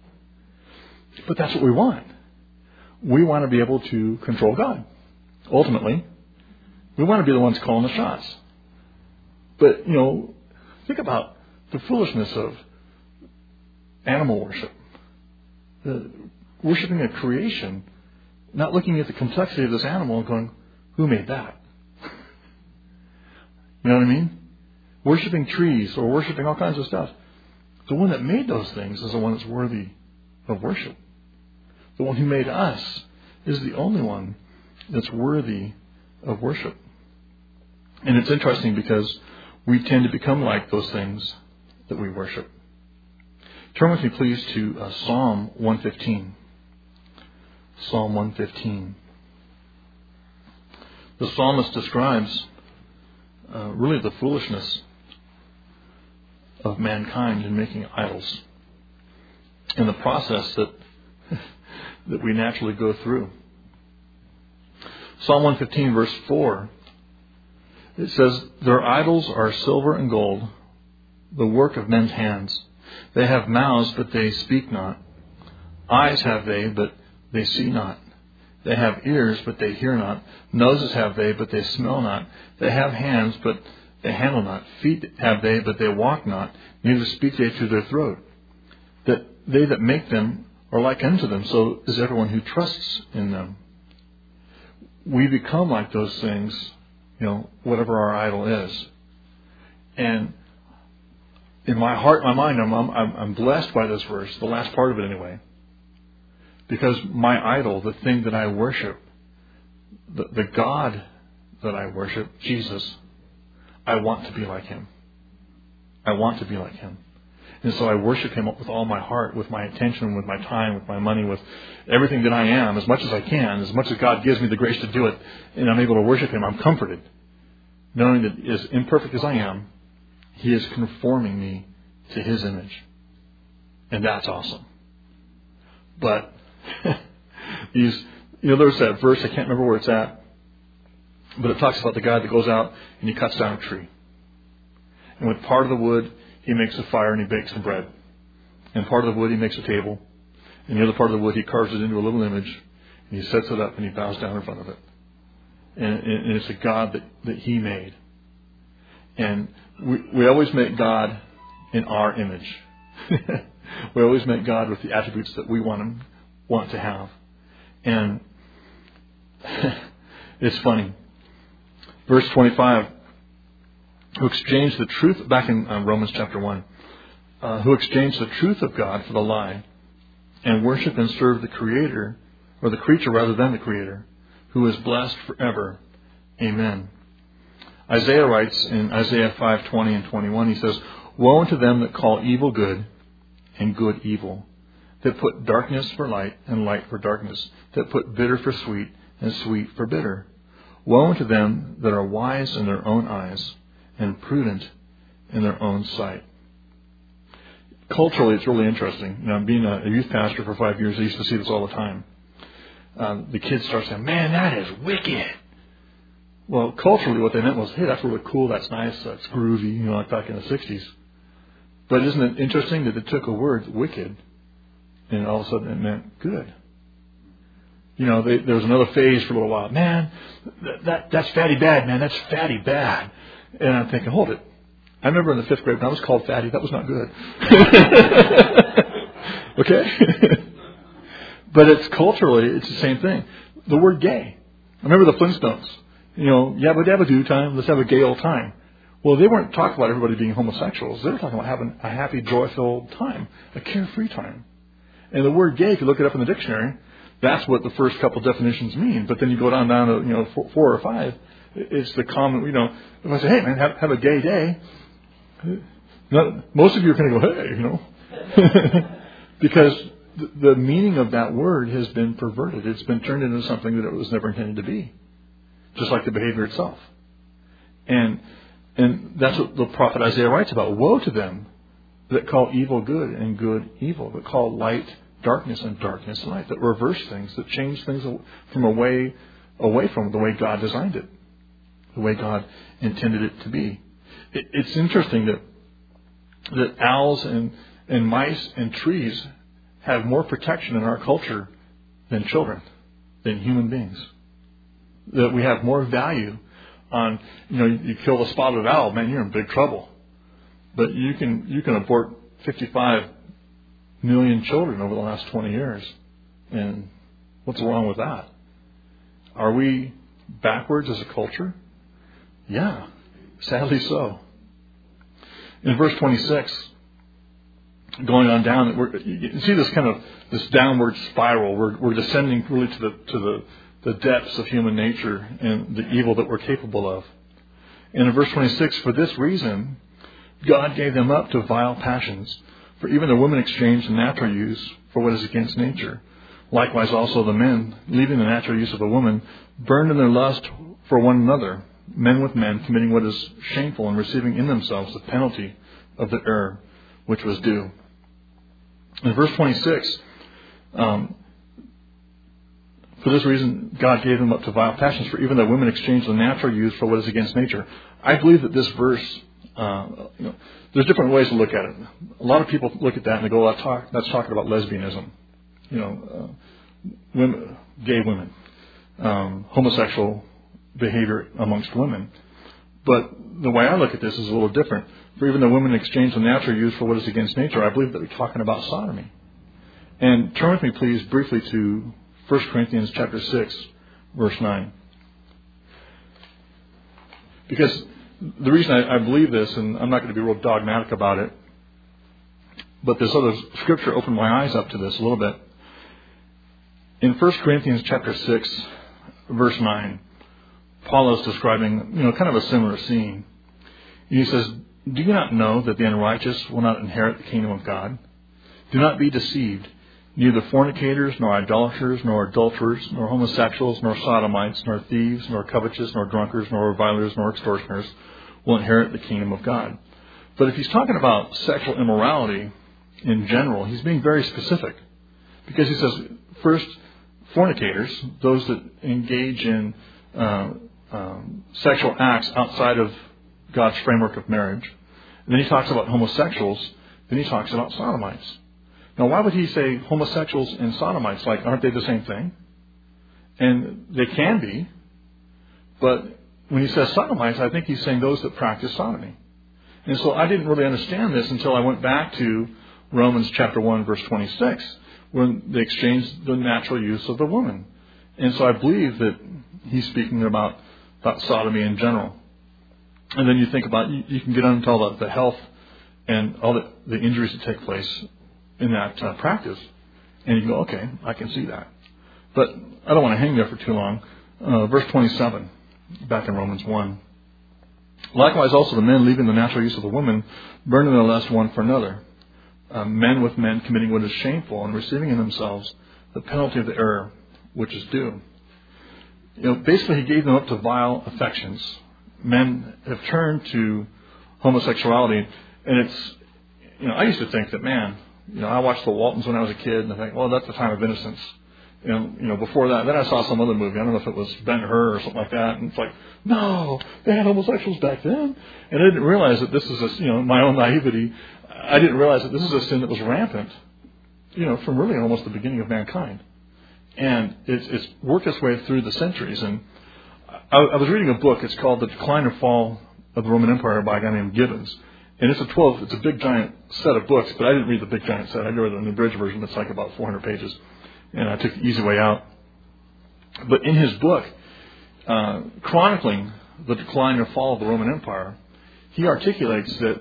But that's what we want. We want to be able to control God. Ultimately, we want to be the ones calling the shots. But, think about the foolishness of animal worship. Worshipping a creation, not looking at the complexity of this animal and going, who made that? You know what I mean? Worshipping trees or worshipping all kinds of stuff. The one that made those things is the one that's worthy of worship. The one who made us is the only one that's worthy of worship. And it's interesting because we tend to become like those things that we worship. Turn with me, please, to Psalm 115. Psalm 115. The psalmist describes really the foolishness of mankind in making idols and the process that we naturally go through. Psalm 115, verse 4, it says, "Their idols are silver and gold, the work of men's hands. They have mouths, but they speak not. Eyes have they, but they see not. They have ears, but they hear not. Noses have they, but they smell not. They have hands, but they handle not. Feet have they, but they walk not. Neither speak they through their throat. That they that make them are like unto them, so is everyone who trusts in them." We become like those things, whatever our idol is. And in my heart, my mind, I'm blessed by this verse, the last part of it anyway. Because my idol, the thing that I worship, the God that I worship, Jesus, I want to be like Him. I want to be like Him. And so I worship Him with all my heart, with my attention, with my time, with my money, with everything that I am, as much as I can, as much as God gives me the grace to do it, and I'm able to worship Him. I'm comforted, knowing that as imperfect as I am, He is conforming me to His image. And that's awesome. But there's that verse, I can't remember where it's at, but it talks about the guy that goes out and he cuts down a tree. And with part of the wood, he makes a fire and he bakes some bread. And part of the wood, he makes a table. And the other part of the wood, he carves it into a little image. And he sets it up and he bows down in front of it. And it's a God that he made. And we always make God in our image. We always make God with the attributes that we want to have. And it's funny. Verse 25, who exchanged the truth, back in Romans chapter 1, who exchanged the truth of God for the lie, and worship and serve the Creator, or the creature rather than the Creator, who is blessed forever. Amen. Isaiah writes in Isaiah 5:20 and 21, he says, "Woe unto them that call evil good and good evil, that put darkness for light and light for darkness, that put bitter for sweet and sweet for bitter. Woe unto them that are wise in their own eyes and prudent in their own sight." Culturally, it's really interesting. Being a youth pastor for 5 years, I used to see this all the time. The kids start saying, "Man, that is wicked." Well, culturally, what they meant was, "Hey, that's really cool, that's nice, that's groovy," like back in the 60s. But isn't it interesting that it took a word, wicked, and all of a sudden it meant good? There was another phase for a little while. "Man, that's fatty bad, man, that's fatty bad." And I'm thinking, hold it. I remember in the 5th grade when I was called fatty, that was not good. Okay? But it's culturally, it's the same thing. The word gay. I remember the Flintstones. Yabba dabba do time, let's have a gay old time. Well, they weren't talking about everybody being homosexuals. They were talking about having a happy, joy-filled time, a carefree time. And the word gay, if you look it up in the dictionary, that's what the first couple definitions mean. But then you go down to 4 or 5. It's the common, if I say, "Hey, man, have a gay day," most of you are going to go, "Hey," because the meaning of that word has been perverted. It's been turned into something that it was never intended to be, just like the behavior itself. And that's what the prophet Isaiah writes about. "Woe to them that call evil good and good evil, that call light darkness and darkness light," that reverse things, that change things from away from the way God designed it, the way God intended it to be. It's interesting that owls and mice and trees have more protection in our culture than children, than human beings. That we have more value on, you kill a spotted owl, man, you're in big trouble. But you can abort 55 million children over the last 20 years. And what's wrong with that? Are we backwards as a culture? Yeah, sadly so. In verse 26, going on down. You can see this downward spiral. We're descending really to the depths of human nature and the evil that we're capable of. And in verse 26, for this reason, God gave them up to vile passions. For even the women exchanged the natural use for what is against nature. Likewise also the men, leaving the natural use of the woman, burned in their lust for one another, men with men, committing what is shameful and receiving in themselves the penalty of the error which was due. In verse 26, for this reason God gave them up to vile passions, for even the women exchanged the natural use for what is against nature. I believe that this verse, there's different ways to look at it. A lot of people look at that and they go, that's talking about lesbianism. Women, gay women, homosexual behavior amongst women. But the way I look at this is a little different. For even the women exchange the natural use for what is against nature, I believe that we're talking about sodomy. And turn with me, please, briefly to 1 Corinthians chapter 6, verse 9. Because the reason I believe this, and I'm not going to be real dogmatic about it, but this other scripture opened my eyes up to this a little bit. In 1 Corinthians chapter 6, verse 9, Paul is describing, kind of a similar scene. And he says, do you not know that the unrighteous will not inherit the kingdom of God? Do not be deceived. Neither fornicators, nor idolaters, nor adulterers, nor homosexuals, nor sodomites, nor thieves, nor covetous, nor drunkards, nor revilers, nor extortioners will inherit the kingdom of God. But if he's talking about sexual immorality in general, he's being very specific. Because he says, first, fornicators, those that engage in sexual acts outside of God's framework of marriage. And then he talks about homosexuals. Then he talks about sodomites. Now, why would he say homosexuals and sodomites? Like, aren't they the same thing? And they can be. But when he says sodomites, I think he's saying those that practice sodomy. And so I didn't really understand this until I went back to Romans chapter 1, verse 26, when they exchanged the natural use of the woman. And so I believe that he's speaking about sodomy in general. And then you think about, you can get into all the health and all the injuries that take place in that practice. And you can go, okay, I can see that. But I don't want to hang there for too long. Verse 27, back in Romans 1. Likewise also the men, leaving the natural use of the woman, burning their lust one for another. Men with men, committing what is shameful and receiving in themselves the penalty of the error which is due. Basically he gave them up to vile affections. Men have turned to homosexuality, and it's, I used to think that, I watched the Waltons when I was a kid, and I think, well, that's the time of innocence. Before that, then I saw some other movie. I don't know if it was Ben-Hur or something like that, and it's like, no, they had homosexuals back then, and I didn't realize that this is my own naivety. I didn't realize that this is a sin that was rampant, from really almost the beginning of mankind, and it's worked its way through the centuries. And I was reading a book. It's called The Decline and Fall of the Roman Empire by a guy named Gibbons. And it's a big giant set of books, but I didn't read the big giant set. I read the abridged version that's like about 400 pages. And I took the easy way out. But in his book, chronicling the decline and fall of the Roman Empire, he articulates that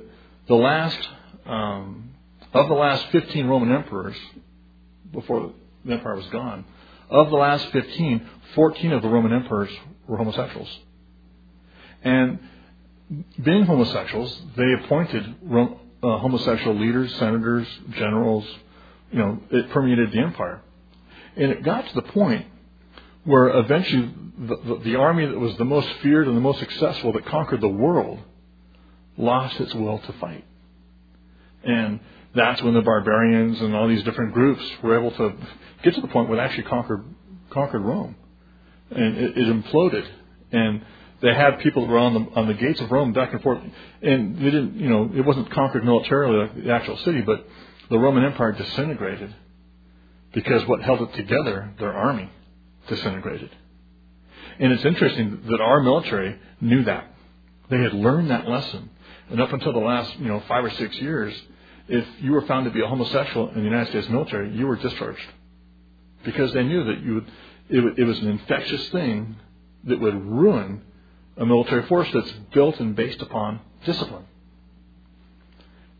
of the last 15 Roman emperors, before the empire was gone, of the last 15, 14 of the Roman emperors were homosexuals. And being homosexuals, they appointed homosexual leaders, senators, generals. It permeated the empire. And it got to the point where eventually the army that was the most feared and the most successful, that conquered the world, lost its will to fight. And that's when the barbarians and all these different groups were able to get to the point where they actually conquered Rome. And it imploded. And they had people that were on the gates of Rome back and forth. And they didn't, it wasn't conquered militarily like the actual city, but the Roman Empire disintegrated because what held it together, their army, disintegrated. And it's interesting that our military knew that. They had learned that lesson. And up until the last, 5 or 6 years, if you were found to be a homosexual in the United States military, you were discharged. Because they knew that it was an infectious thing that would ruin a military force that's built and based upon discipline.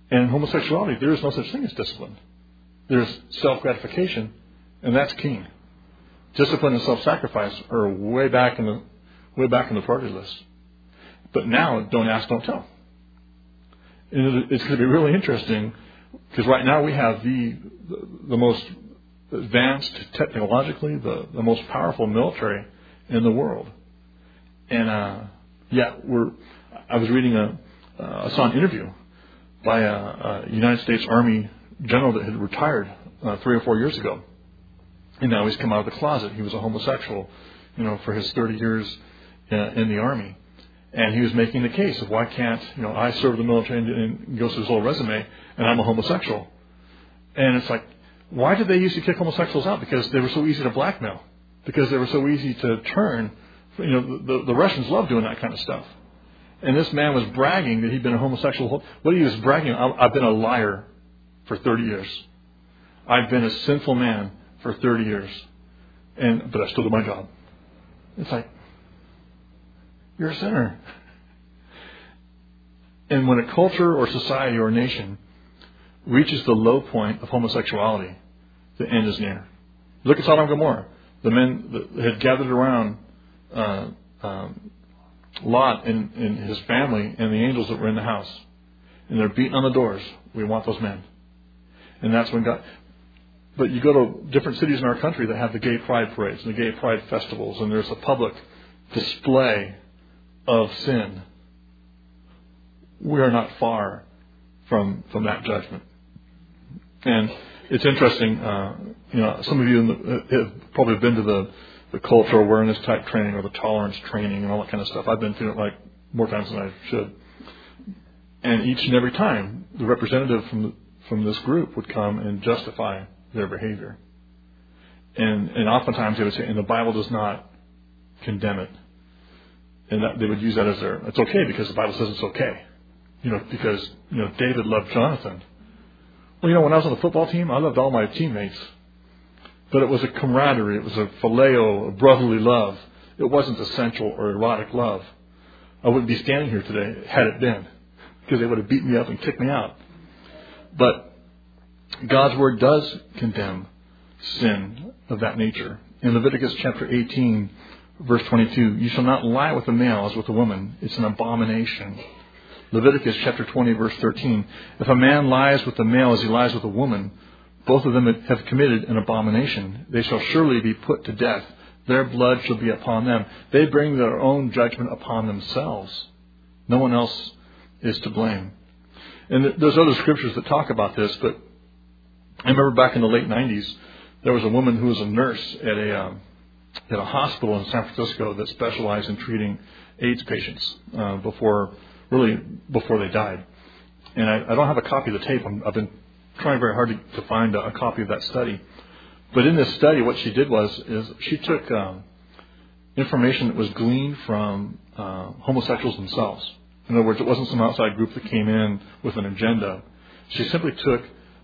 And in homosexuality, there is no such thing as discipline. There's self-gratification, and that's king. Discipline and self-sacrifice are way back in the priority list. But now, don't ask, don't tell. And it's going to be really interesting because right now we have the most advanced technologically, the most powerful military in the world. And I was reading I saw an interview by a United States Army general that had retired 3 or 4 years ago. And now he's come out of the closet. He was a homosexual, for his 30 years in the Army. And he was making the case of why can't, I served the military, and goes to his whole resume, and I'm a homosexual. And it's like, why did they used to kick homosexuals out? Because they were so easy to blackmail. Because they were so easy to turn. The Russians love doing that kind of stuff. And this man was bragging that he'd been a homosexual. What he was bragging, I've been a liar for 30 years. I've been a sinful man for 30 years. But I still do my job. It's like, you're a sinner. And when a culture or society or nation reaches the low point of homosexuality, the end is near. Look at Sodom and Gomorrah. The men that had gathered around Lot and his family and the angels that were in the house. And they're beating on the doors. We want those men. And that's when God... But you go to different cities in our country that have the gay pride parades and the gay pride festivals, and there's a public display of sin. We are not far from that judgment. And it's interesting, some of you have probably been to the cultural awareness type training or the tolerance training and all that kind of stuff. I've been through it like more times than I should. And each and every time, the representative from this group would come and justify their behavior. And oftentimes they would say, and the Bible does not condemn it. And they would use that as it's okay because the Bible says it's okay. Because David loved Jonathan. Well, when I was on the football team, I loved all my teammates. But it was a camaraderie, it was a phileo, a brotherly love. It wasn't a sensual or erotic love. I wouldn't be standing here today had it been, because they would have beaten me up and kicked me out. But God's Word does condemn sin of that nature. In Leviticus chapter 18, verse 22, you shall not lie with a male as with a woman. It's an abomination. Leviticus chapter 20, verse 13, if a man lies with a male as he lies with a woman, both of them have committed an abomination. They shall surely be put to death. Their blood shall be upon them. They bring their own judgment upon themselves. No one else is to blame. And there's other scriptures that talk about this, but I remember back in the late 90s, there was a woman who was a nurse at a hospital in San Francisco that specialized in treating AIDS patients before they died. And I don't have a copy of the tape. I've been trying very hard to find a copy of that study. But in this study, what she did is she took information that was gleaned from homosexuals themselves. In other words, it wasn't some outside group that came in with an agenda. She simply took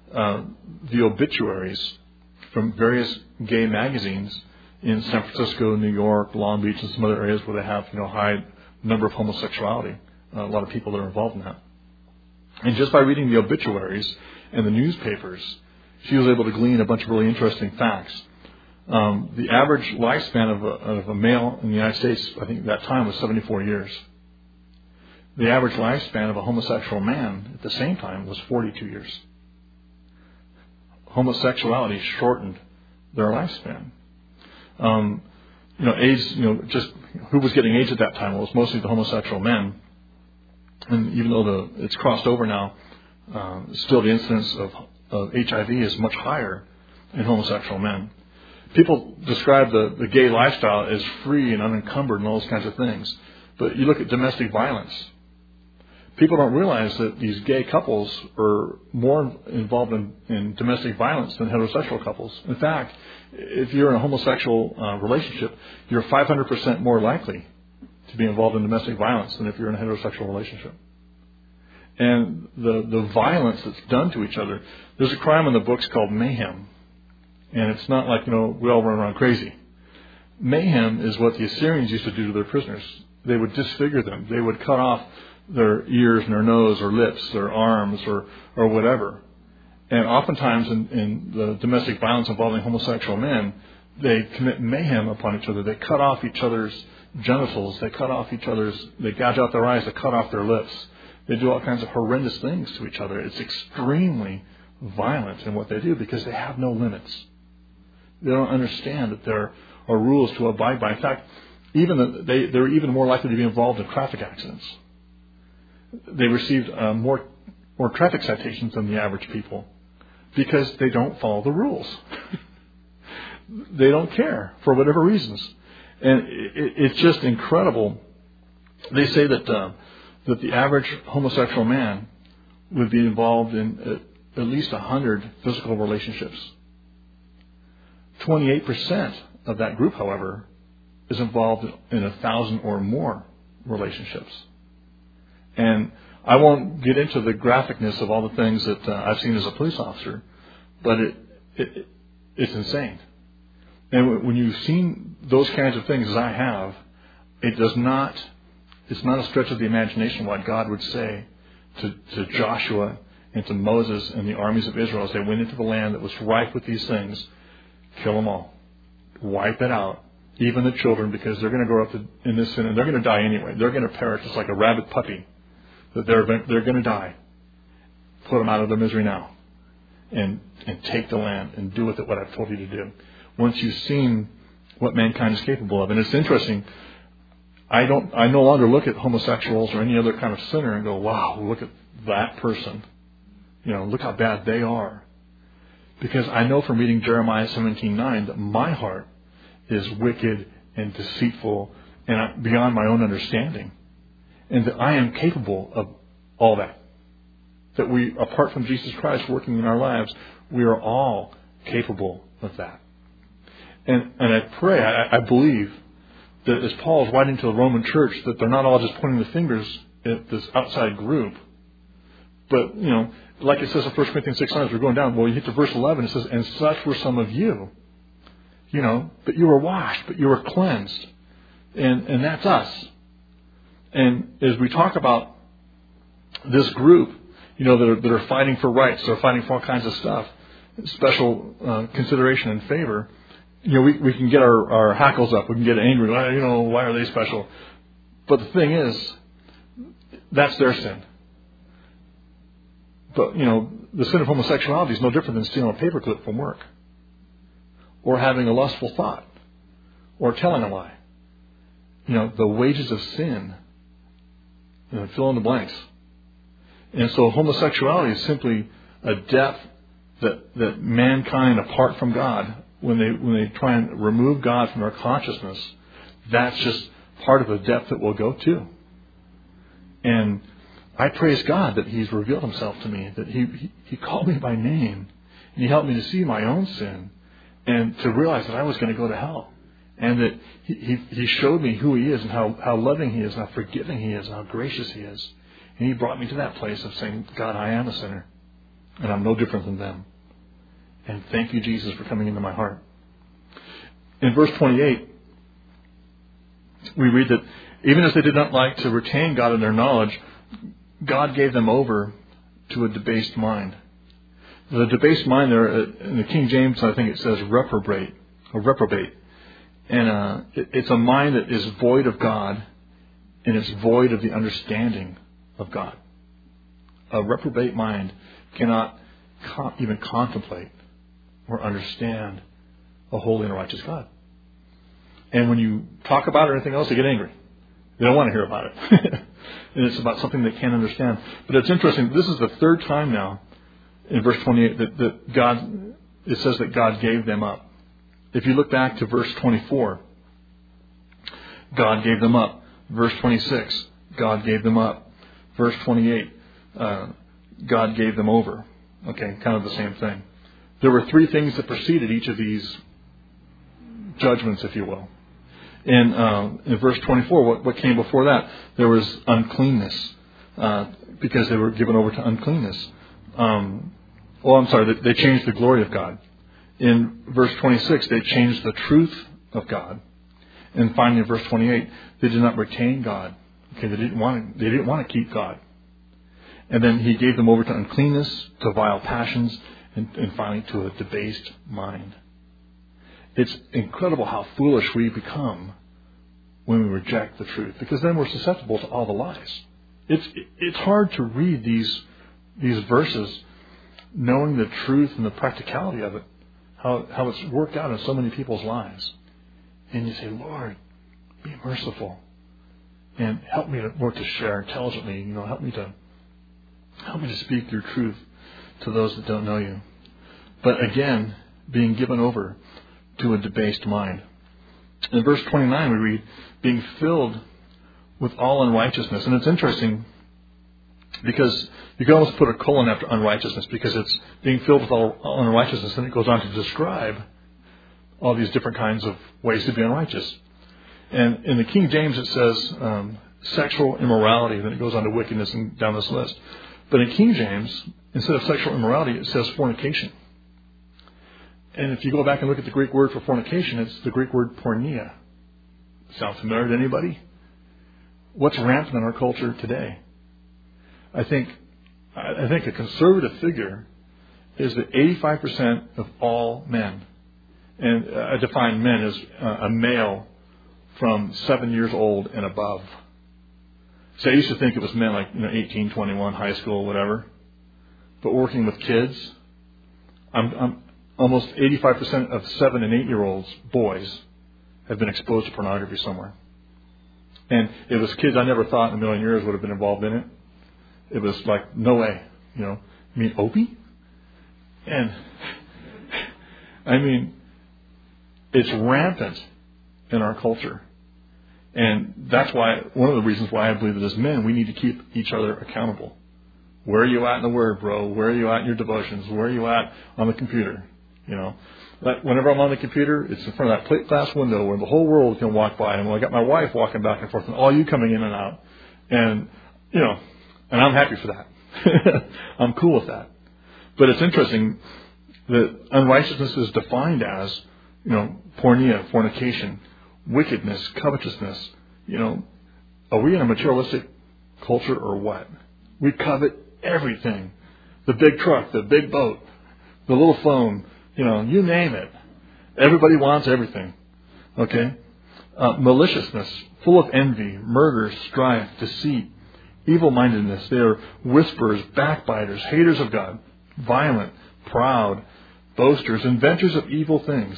the obituaries from various gay magazines in San Francisco, New York, Long Beach, and some other areas where they have high number of homosexuality. A lot of people that are involved in that. And just by reading the obituaries and the newspapers, she was able to glean a bunch of really interesting facts. The average lifespan of a male in the United States, I think at that time, was 74 years. The average lifespan of a homosexual man at the same time was 42 years. Homosexuality shortened their lifespan. AIDS, just who was getting AIDS at that time? Well, it was mostly the homosexual men. And even though it's crossed over now, still the incidence of HIV is much higher in homosexual men. People describe the gay lifestyle as free and unencumbered and all those kinds of things. But you look at domestic violence. People don't realize that these gay couples are more involved in domestic violence than heterosexual couples. In fact, if you're in a homosexual relationship, you're 500% more likely to be involved in domestic violence than if you're in a heterosexual relationship. And the violence that's done to each other, there's a crime in the books called mayhem. And it's not like, we all run around crazy. Mayhem is what the Assyrians used to do to their prisoners. they would disfigure them. They would cut off their ears and their nose or lips, their arms or whatever. And oftentimes in the domestic violence involving homosexual men, they commit mayhem upon each other. They cut off each other's genitals. They gouge out their eyes. They cut off their lips. They do all kinds of horrendous things to each other. It's extremely violent in what they do because they have no limits. They don't understand that there are rules to abide by. In fact, they're even more likely to be involved in traffic accidents. They received more traffic citations than the average people because they don't follow the rules. They don't care for whatever reasons. And it's just incredible. They say that the average homosexual man would be involved in at least 100 physical relationships. 28% of that group, however, is involved in 1,000 or more relationships. And I won't get into the graphicness of all the things that I've seen as a police officer, but it's insane. And when you've seen those kinds of things as I have, it's not a stretch of the imagination what God would say to Joshua and to Moses and the armies of Israel as they went into the land that was rife with these things. Kill them all. Wipe it out. Even the children, because they're going to grow up in this sin and they're going to die anyway. They're going to perish just like a rabid puppy. That they're going to die. Put them out of their misery now. And take the land and do with it what I've told you to do. Once you've seen what mankind is capable of. And it's interesting. I no longer look at homosexuals or any other kind of sinner and go, wow, look at that person. Look how bad they are. Because I know from reading Jeremiah 17:9 that my heart is wicked and deceitful and beyond my own understanding. And that I am capable of all that. That we, apart from Jesus Christ working in our lives, we are all capable of that. And I pray, I believe that as Paul is writing to the Roman church, that they're not all just pointing the fingers at this outside group. But, like it says in 1 Corinthians 6:9, as we're going down, well, you hit to verse 11, it says, and such were some of you. But you were washed, but you were cleansed. And that's us. And as we talk about this group, that are fighting for rights, they're fighting for all kinds of stuff, special consideration and favor, we can get our hackles up, we can get angry, why are they special? But the thing is, that's their sin. But, the sin of homosexuality is no different than stealing a paperclip from work. Or having a lustful thought. Or telling a lie. The wages of sin. Fill in the blanks. And so homosexuality is simply a depth that mankind, apart from God, when they try and remove God from their consciousness, that's just part of the depth that we'll go to. And I praise God that He's revealed Himself to me, that He called me by name, and He helped me to see my own sin, and to realize that I was going to go to hell, and that He showed me who He is, and how loving He is, and how forgiving He is, and how gracious He is. And He brought me to that place of saying, God, I am a sinner, and I'm no different than them. And thank you, Jesus, for coming into my heart. In verse 28, we read that even as they did not like to retain God in their knowledge, God gave them over to a debased mind. The debased mind there, in the King James, I think it says reprobate. And it's a mind that is void of God, and it's void of the understanding of God. A reprobate mind cannot even contemplate or understand a holy and righteous God. And when you talk about it or anything else, they get angry. They don't want to hear about it. And it's about something they can't understand. But it's interesting. This is the third time now in verse 28 that God, it says that God gave them up. If you look back to verse 24, God gave them up. Verse 26, God gave them up. Verse 28, God gave them over. Okay, kind of the same thing. There were three things that preceded each of these judgments, if you will. In verse 24, what came before that? There was uncleanness, because they were given over to uncleanness. They changed the glory of God. In verse 26, they changed the truth of God. And finally, in verse 28, they did not retain God. Okay, they didn't want to keep God. And then he gave them over to uncleanness, to vile passions, and finally to a debased mind. It's incredible how foolish we become when we reject the truth, because then we're susceptible to all the lies. It's hard to read these verses knowing the truth and the practicality of it, how it's worked out in so many people's lives. And you say, Lord, be merciful and help me to share intelligently. Help me to speak your truth to those that don't know you. But again, being given over to a debased mind. In verse 29 we read, being filled with all unrighteousness. And it's interesting because you can almost put a colon after unrighteousness, because it's being filled with all unrighteousness, and it goes on to describe all these different kinds of ways to be unrighteous. And in the King James it says sexual immorality, then it goes on to wickedness and down this list. But in King James, instead of sexual immorality, it says fornication. And if you go back and look at the Greek word for fornication, it's the Greek word porneia. Sound familiar to anybody? What's rampant in our culture today? I think a conservative figure is that 85% of all men, and I define men as a male from 7 years old and above. So I used to think it was men like 18, 21, high school, whatever. But working with kids, I'm almost 85% of 7 and 8 year olds, boys, have been exposed to pornography somewhere. And it was kids I never thought in a million years would have been involved in it. It was like, no way. You mean Opie? And I mean, it's rampant in our culture. And that's why, one of the reasons why I believe that as men, we need to keep each other accountable. Where are you at in the Word, bro? Where are you at in your devotions? Where are you at on the computer? Whenever I'm on the computer, it's in front of that plate glass window where the whole world can walk by. And I got my wife walking back and forth, and all you coming in and out. And, and I'm happy for that. I'm cool with that. But it's interesting that unrighteousness is defined as, porneia, fornication, wickedness, covetousness. Are we in a materialistic culture or what? We covet everything. The big truck, the big boat, the little phone, you name it. Everybody wants everything. Okay? Maliciousness, full of envy, murder, strife, deceit, evil-mindedness. They are whisperers, backbiters, haters of God, violent, proud, boasters, inventors of evil things,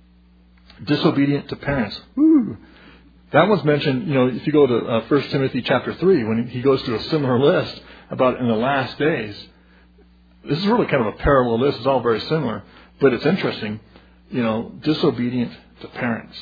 disobedient to parents. Woo. That was mentioned, if you go to 1 Timothy chapter 3, when he goes through a similar list about in the last days. This is really kind of a parallel list. It's all very similar. But it's interesting, disobedient to parents.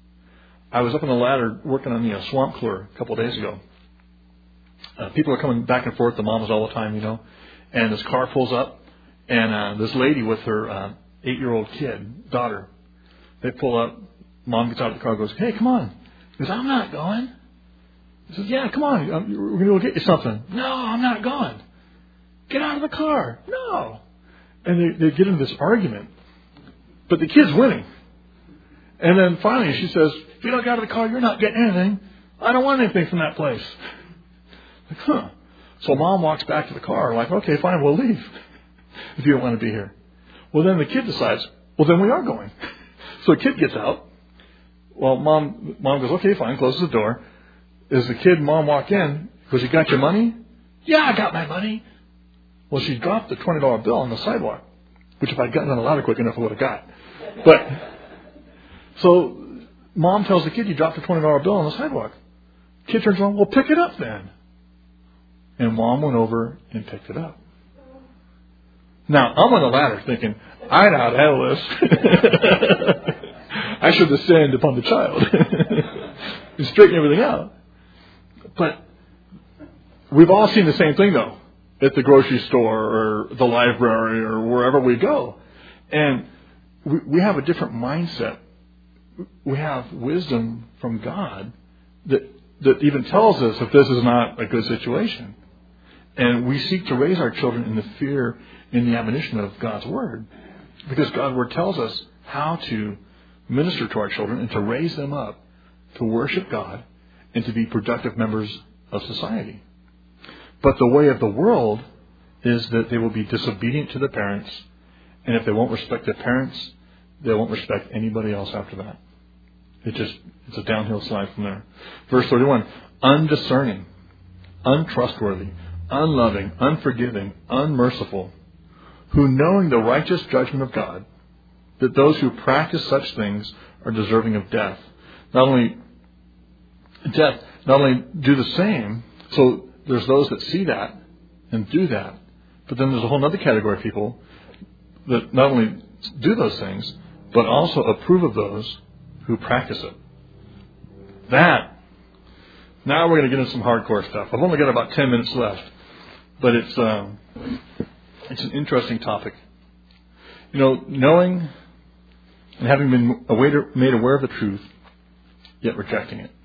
I was up on the ladder working on the swamp clearer a couple of days ago. People are coming back and forth, the mamas all the time, And this car pulls up, and this lady with her 8-year-old kid, daughter, they pull up. Mom gets out of the car and goes, hey, come on. He goes, I'm not going. He says, yeah, come on. We're going to go get you something. No, I'm not going. Get out of the car. No. And they get into this argument. But the kid's winning. And then finally she says, if you don't get out of the car, you're not getting anything. I don't want anything from that place. Like, huh. So mom walks back to the car like, okay, fine, we'll leave if you don't want to be here. Well, then the kid decides, well, then we are going. So the kid gets out. Well, mom goes, okay, fine, closes the door. As the kid and mom walk in, goes, you got your money? Yeah, I got my money. Well, she dropped the $20 bill on the sidewalk, which if I'd gotten on the ladder quick enough, I would have got. But, so mom tells the kid, you dropped the $20 bill on the sidewalk. Kid turns around, well, pick it up then. And mom went over and picked it up. Now, I'm on the ladder thinking, I know how to handle this. I should descend upon the child and straighten everything out. But we've all seen the same thing, though, at the grocery store or the library or wherever we go. And we have a different mindset. We have wisdom from God that even tells us if this is not a good situation. And we seek to raise our children in the fear and the admonition of God's Word. Because God's Word tells us how to minister to our children and to raise them up to worship God and to be productive members of society. But the way of the world is that they will be disobedient to their parents, and if they won't respect their parents, they won't respect anybody else after that. It's a downhill slide from there. Verse 31, undiscerning, untrustworthy, unloving, unforgiving, unmerciful, who knowing the righteous judgment of God, that those who practice such things are deserving of death. Not only do the same, so there's those that see that and do that, but then there's a whole other category of people that not only do those things, but also approve of those who practice it. Now we're going to get into some hardcore stuff. I've only got about 10 minutes left, but it's an interesting topic. Knowing and having been made aware of the truth, yet rejecting it.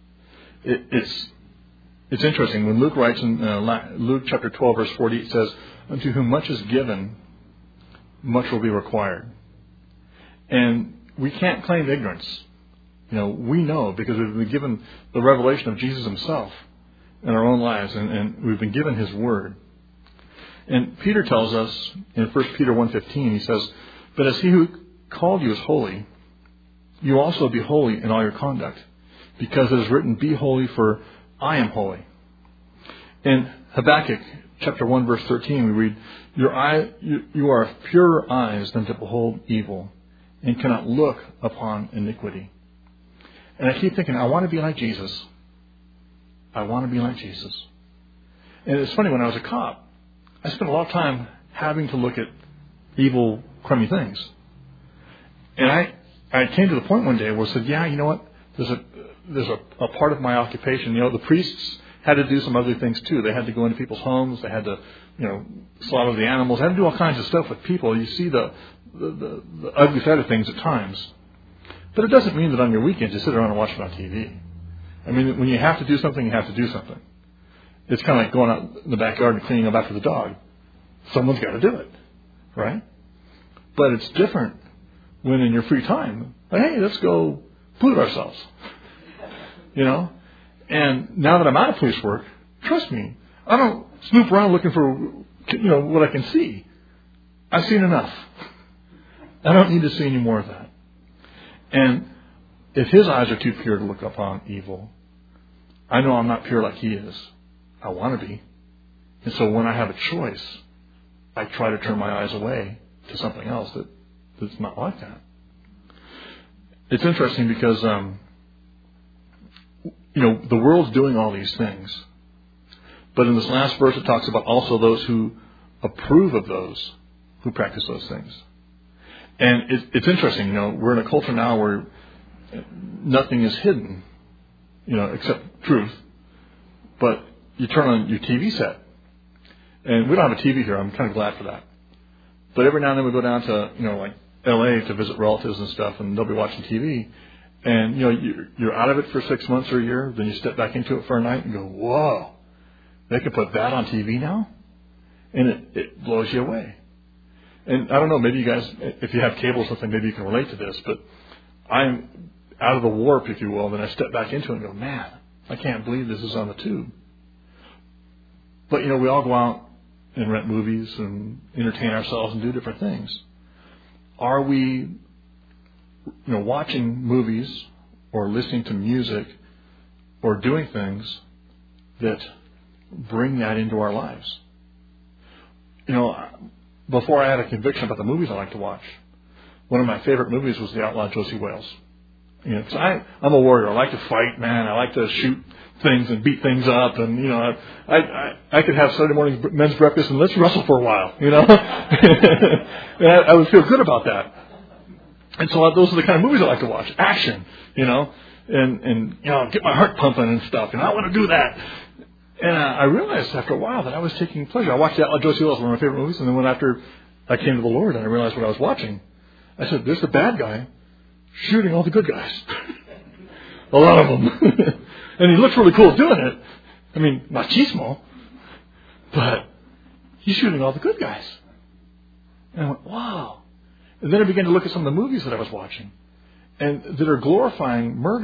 It's interesting. When Luke writes in Luke chapter 12, verse 40, it says, unto whom much is given, much will be required. And we can't claim ignorance. We know because we've been given the revelation of Jesus himself in our own lives, and we've been given his word. And Peter tells us in 1 Peter 1:15, he says, but as he who called you is holy, you also be holy in all your conduct, because it is written, be holy, for I am holy. In Habakkuk chapter 1, verse 13, we read, you are of purer eyes than to behold evil, and cannot look upon iniquity. And I keep thinking, I want to be like Jesus. I want to be like Jesus. And it's funny, when I was a cop, I spent a lot of time having to look at evil, crummy things. And I came to the point one day where I said, yeah, you know what? There's a part of my occupation. The priests had to do some other things too. They had to go into people's homes. They had to, slaughter the animals. They had to do all kinds of stuff with people. You see the ugly side of things at times. But it doesn't mean that on your weekends you sit around and watch it on TV. I mean, when you have to do something, you have to do something. It's kind of like going out in the backyard and cleaning up after the dog. Someone's got to do it, right? But it's different when in your free time, hey, let's go pollute ourselves. And now that I'm out of police work, trust me, I don't snoop around looking for, what I can see. I've seen enough. I don't need to see any more of that. And if his eyes are too pure to look upon evil, I know I'm not pure like he is. I want to be. And so when I have a choice, I try to turn my eyes away to something else that's not like that. It's interesting because, the world's doing all these things. But in this last verse, it talks about also those who approve of those who practice those things. And it's interesting, we're in a culture now where nothing is hidden, except truth. But you turn on your TV set, and we don't have a TV here. I'm kind of glad for that. But every now and then we go down to, like L.A. to visit relatives and stuff, and they'll be watching TV. And, you're out of it for 6 months or a year, then you step back into it for a night and go, whoa, they can put that on TV now? And it blows you away. And I don't know, maybe you guys, if you have cable or something, maybe you can relate to this, but I'm out of the warp, if you will, then I step back into it and go, man, I can't believe this is on the tube. But, we all go out and rent movies and entertain ourselves and do different things. Are we, watching movies or listening to music or doing things that bring that into our lives? Before I had a conviction about the movies I like to watch, one of my favorite movies was The Outlaw Josie Wales. Because I'm a warrior. I like to fight, man. I like to shoot things and beat things up. And, I could have Saturday morning men's breakfast and let's wrestle for a while, And I would feel good about that. And so those are the kind of movies I like to watch. Action, and get my heart pumping and stuff. And I want to do that. And I realized after a while that I was taking pleasure. I watched The Outlaw Josie Wales, one of my favorite movies. And then after I came to the Lord and I realized what I was watching, I said, there's the bad guy shooting all the good guys. A lot of them. And he looks really cool doing it. I mean, machismo. But he's shooting all the good guys. And I went, wow. And then I began to look at some of the movies that I was watching and that are glorifying murder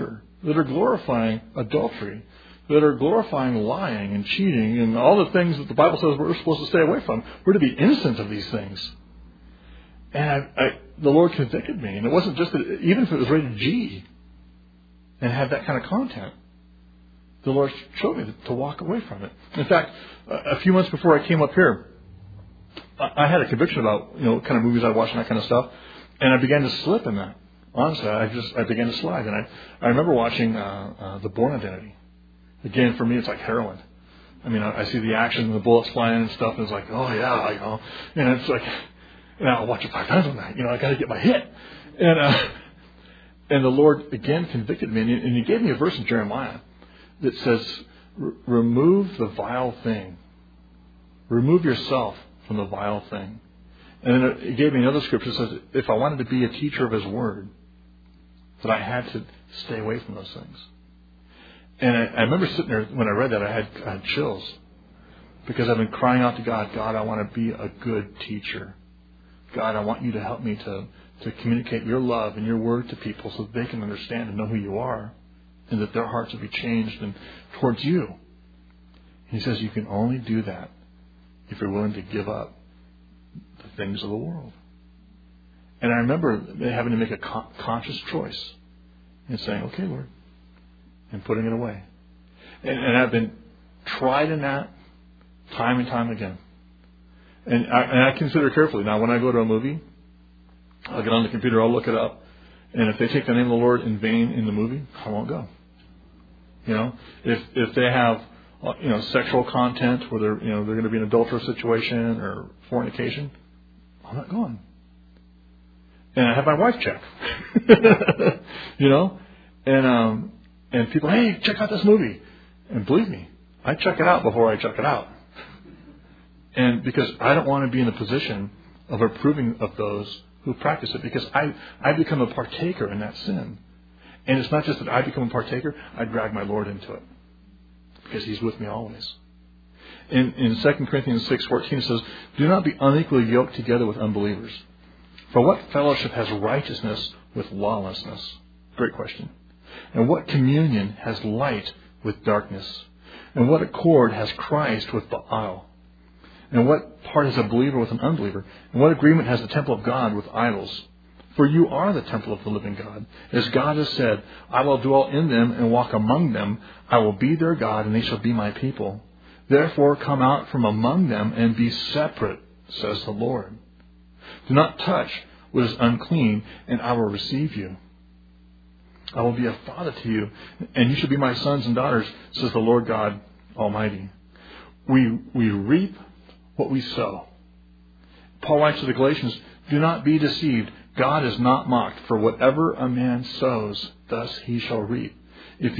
that are glorifying adultery, that are glorifying lying and cheating and all the things that the Bible says we're supposed to stay away from. We're to be innocent of these things. And the Lord convicted me. And it wasn't just that, even if it was rated G and had that kind of content, the Lord showed me to walk away from it. In fact, a few months before I came up here, I had a conviction about, kind of movies I watched and that kind of stuff. And I began to slip in that. Honestly, I began to slide. And I remember watching The Bourne Identity. Again, for me, it's like heroin. I mean, I see the action and the bullets flying and stuff, and it's like, oh yeah, and it's like, I'll watch it 5 times on that. I got to get my hit. And the Lord again convicted me, and He gave me a verse in Jeremiah that says, remove the vile thing. Remove yourself from the vile thing. And then He gave me another scripture that says, if I wanted to be a teacher of His Word, that I had to stay away from those things. And I remember sitting there, when I read that, I had chills. Because I've been crying out to God, God, I want to be a good teacher. God, I want you to help me to communicate your love and your word to people so that they can understand and know who you are. And that their hearts will be changed and towards you. He says you can only do that if you're willing to give up the things of the world. And I remember having to make a conscious choice and saying, okay, Lord, and putting it away. And I've been tried in that time and time again. And I consider carefully. Now, when I go to a movie, I'll get on the computer, I'll look it up. And if they take the name of the Lord in vain in the movie, I won't go. If they have, sexual content where they're going to be in an adulterous situation or fornication, I'm not going. And I have my wife check. And people, hey, check out this movie. And believe me, I check it out before I check it out. And because I don't want to be in the position of approving of those who practice it, because I become a partaker in that sin. And it's not just that I become a partaker, I drag my Lord into it. Because He's with me always. In 2 Corinthians 6:14 it says, do not be unequally yoked together with unbelievers. For what fellowship has righteousness with lawlessness? Great question. And what communion has light with darkness? And what accord has Christ with Baal? And what part has a believer with an unbeliever? And what agreement has the temple of God with idols? For you are the temple of the living God. As God has said, I will dwell in them and walk among them. I will be their God, and they shall be my people. Therefore come out from among them and be separate, says the Lord. Do not touch what is unclean, and I will receive you. I will be a father to you, and you shall be my sons and daughters, says the Lord God Almighty. We reap what we sow. Paul writes to the Galatians, do not be deceived. God is not mocked. For whatever a man sows, thus he shall reap. If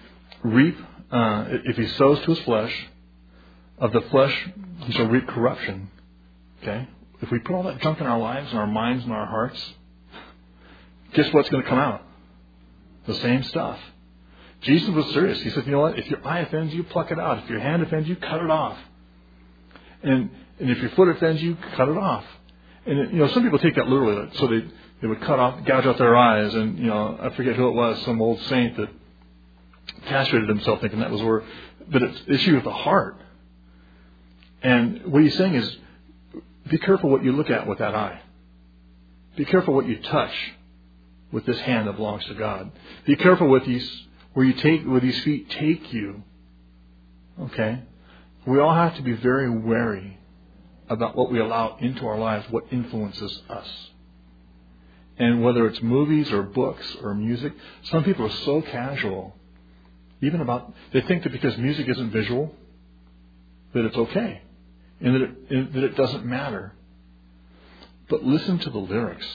he sows to his flesh, of the flesh he shall reap corruption. Okay? If we put all that junk in our lives and our minds and our hearts, guess what's going to come out? The same stuff. Jesus was serious. He said, you know what? If your eye offends you, pluck it out. If your hand offends you, cut it off. And if your foot offends you, cut it off. And, some people take that literally. So they would gouge out their eyes. And, I forget who it was, some old saint that castrated himself thinking that was where. But it's the issue with the heart. And what he's saying is, be careful what you look at with that eye. Be careful what you touch with this hand that belongs to God. Be careful with where these feet take you. Okay? We all have to be very wary about what we allow into our lives, what influences us. And whether it's movies or books or music, some people are so casual, they think that because music isn't visual, that it's okay. And that it doesn't matter. But listen to the lyrics.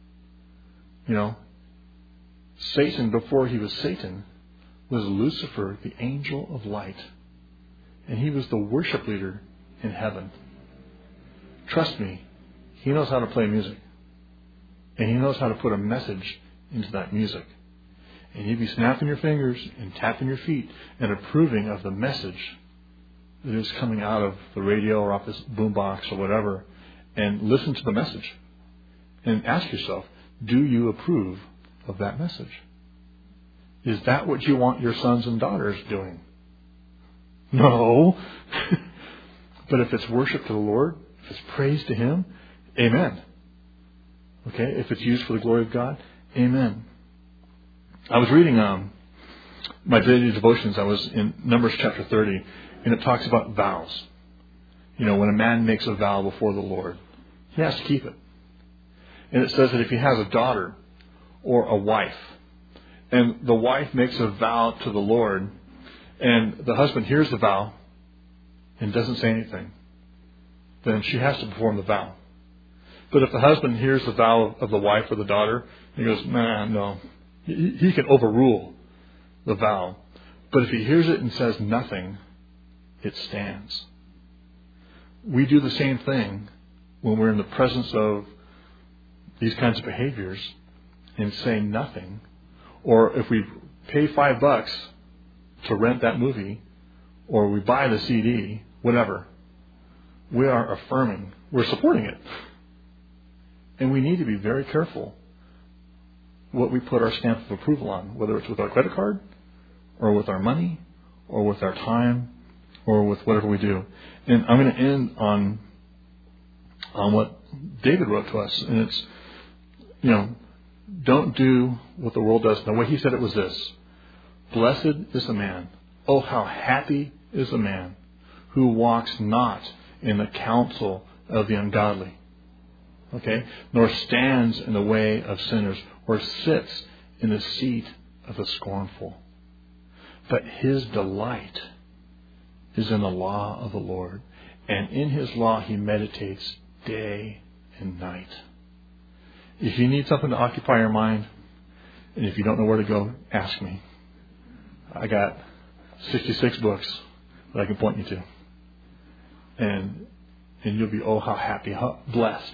Satan, before he was Satan, was Lucifer, the angel of light. And he was the worship leader in heaven. Trust me, he knows how to play music. And he knows how to put a message into that music. And you'd be snapping your fingers and tapping your feet and approving of the message that is coming out of the radio or off this boombox or whatever. And listen to the message. And ask yourself, do you approve of that message? Is that what you want your sons and daughters doing? No. But if it's worship to the Lord, if it's praise to Him, amen. Okay? If it's used for the glory of God, amen. I was reading my daily devotions. I was in Numbers chapter 30, and it talks about vows. You know, when a man makes a vow before the Lord, he has to keep it. And it says that if he has a daughter or a wife, and the wife makes a vow to the Lord, and the husband hears the vow and doesn't say anything, then she has to perform the vow. But if the husband hears the vow of the wife or the daughter, he goes, no. He can overrule the vow. But if he hears it and says nothing, it stands. We do the same thing when we're in the presence of these kinds of behaviors and say nothing. Or if we pay $5 to rent that movie, or we buy the CD, whatever, we are affirming, we're supporting it. And we need to be very careful what we put our stamp of approval on, whether it's with our credit card, or with our money, or with our time, or with whatever we do. And I'm going to end on what David wrote to us. And it's, don't do what the world does. The way he said it was this: blessed is the man, oh how happy is the man who walks not in the counsel of the ungodly, okay, nor stands in the way of sinners, or sits in the seat of the scornful. But his delight is in the law of the Lord, and in His law he meditates day and night. If you need something to occupy your mind, and if you don't know where to go, ask me. I got 66 books that I can point you to. And you'll be, oh, how happy, how blessed.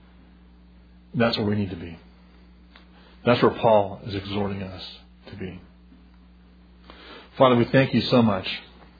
That's where we need to be. That's where Paul is exhorting us to be. Father, we thank You so much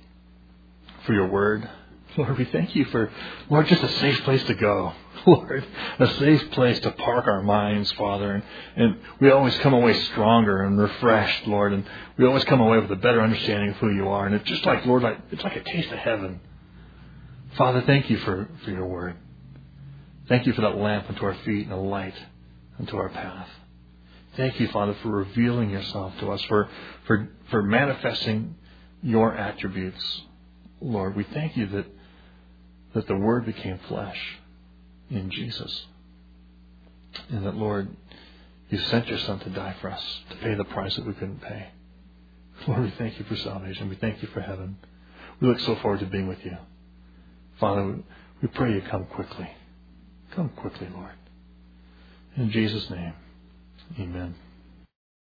for Your word. Lord, we thank You for, Lord, just a safe place to go. Lord, a safe place to park our minds, Father. And we always come away stronger and refreshed, Lord. And we always come away with a better understanding of who You are. And it's just like, Lord, it's like a taste of heaven. Father, thank You for Your word. Thank You for that lamp unto our feet and a light unto our path. Thank You, Father, for revealing Yourself to us, for manifesting Your attributes. Lord, we thank You that the Word became flesh in Jesus. And that, Lord, You sent Your Son to die for us, to pay the price that we couldn't pay. Lord, we thank You for salvation. We thank You for heaven. We look so forward to being with You. Father, we pray You come quickly. Come quickly, Lord. In Jesus' name, amen.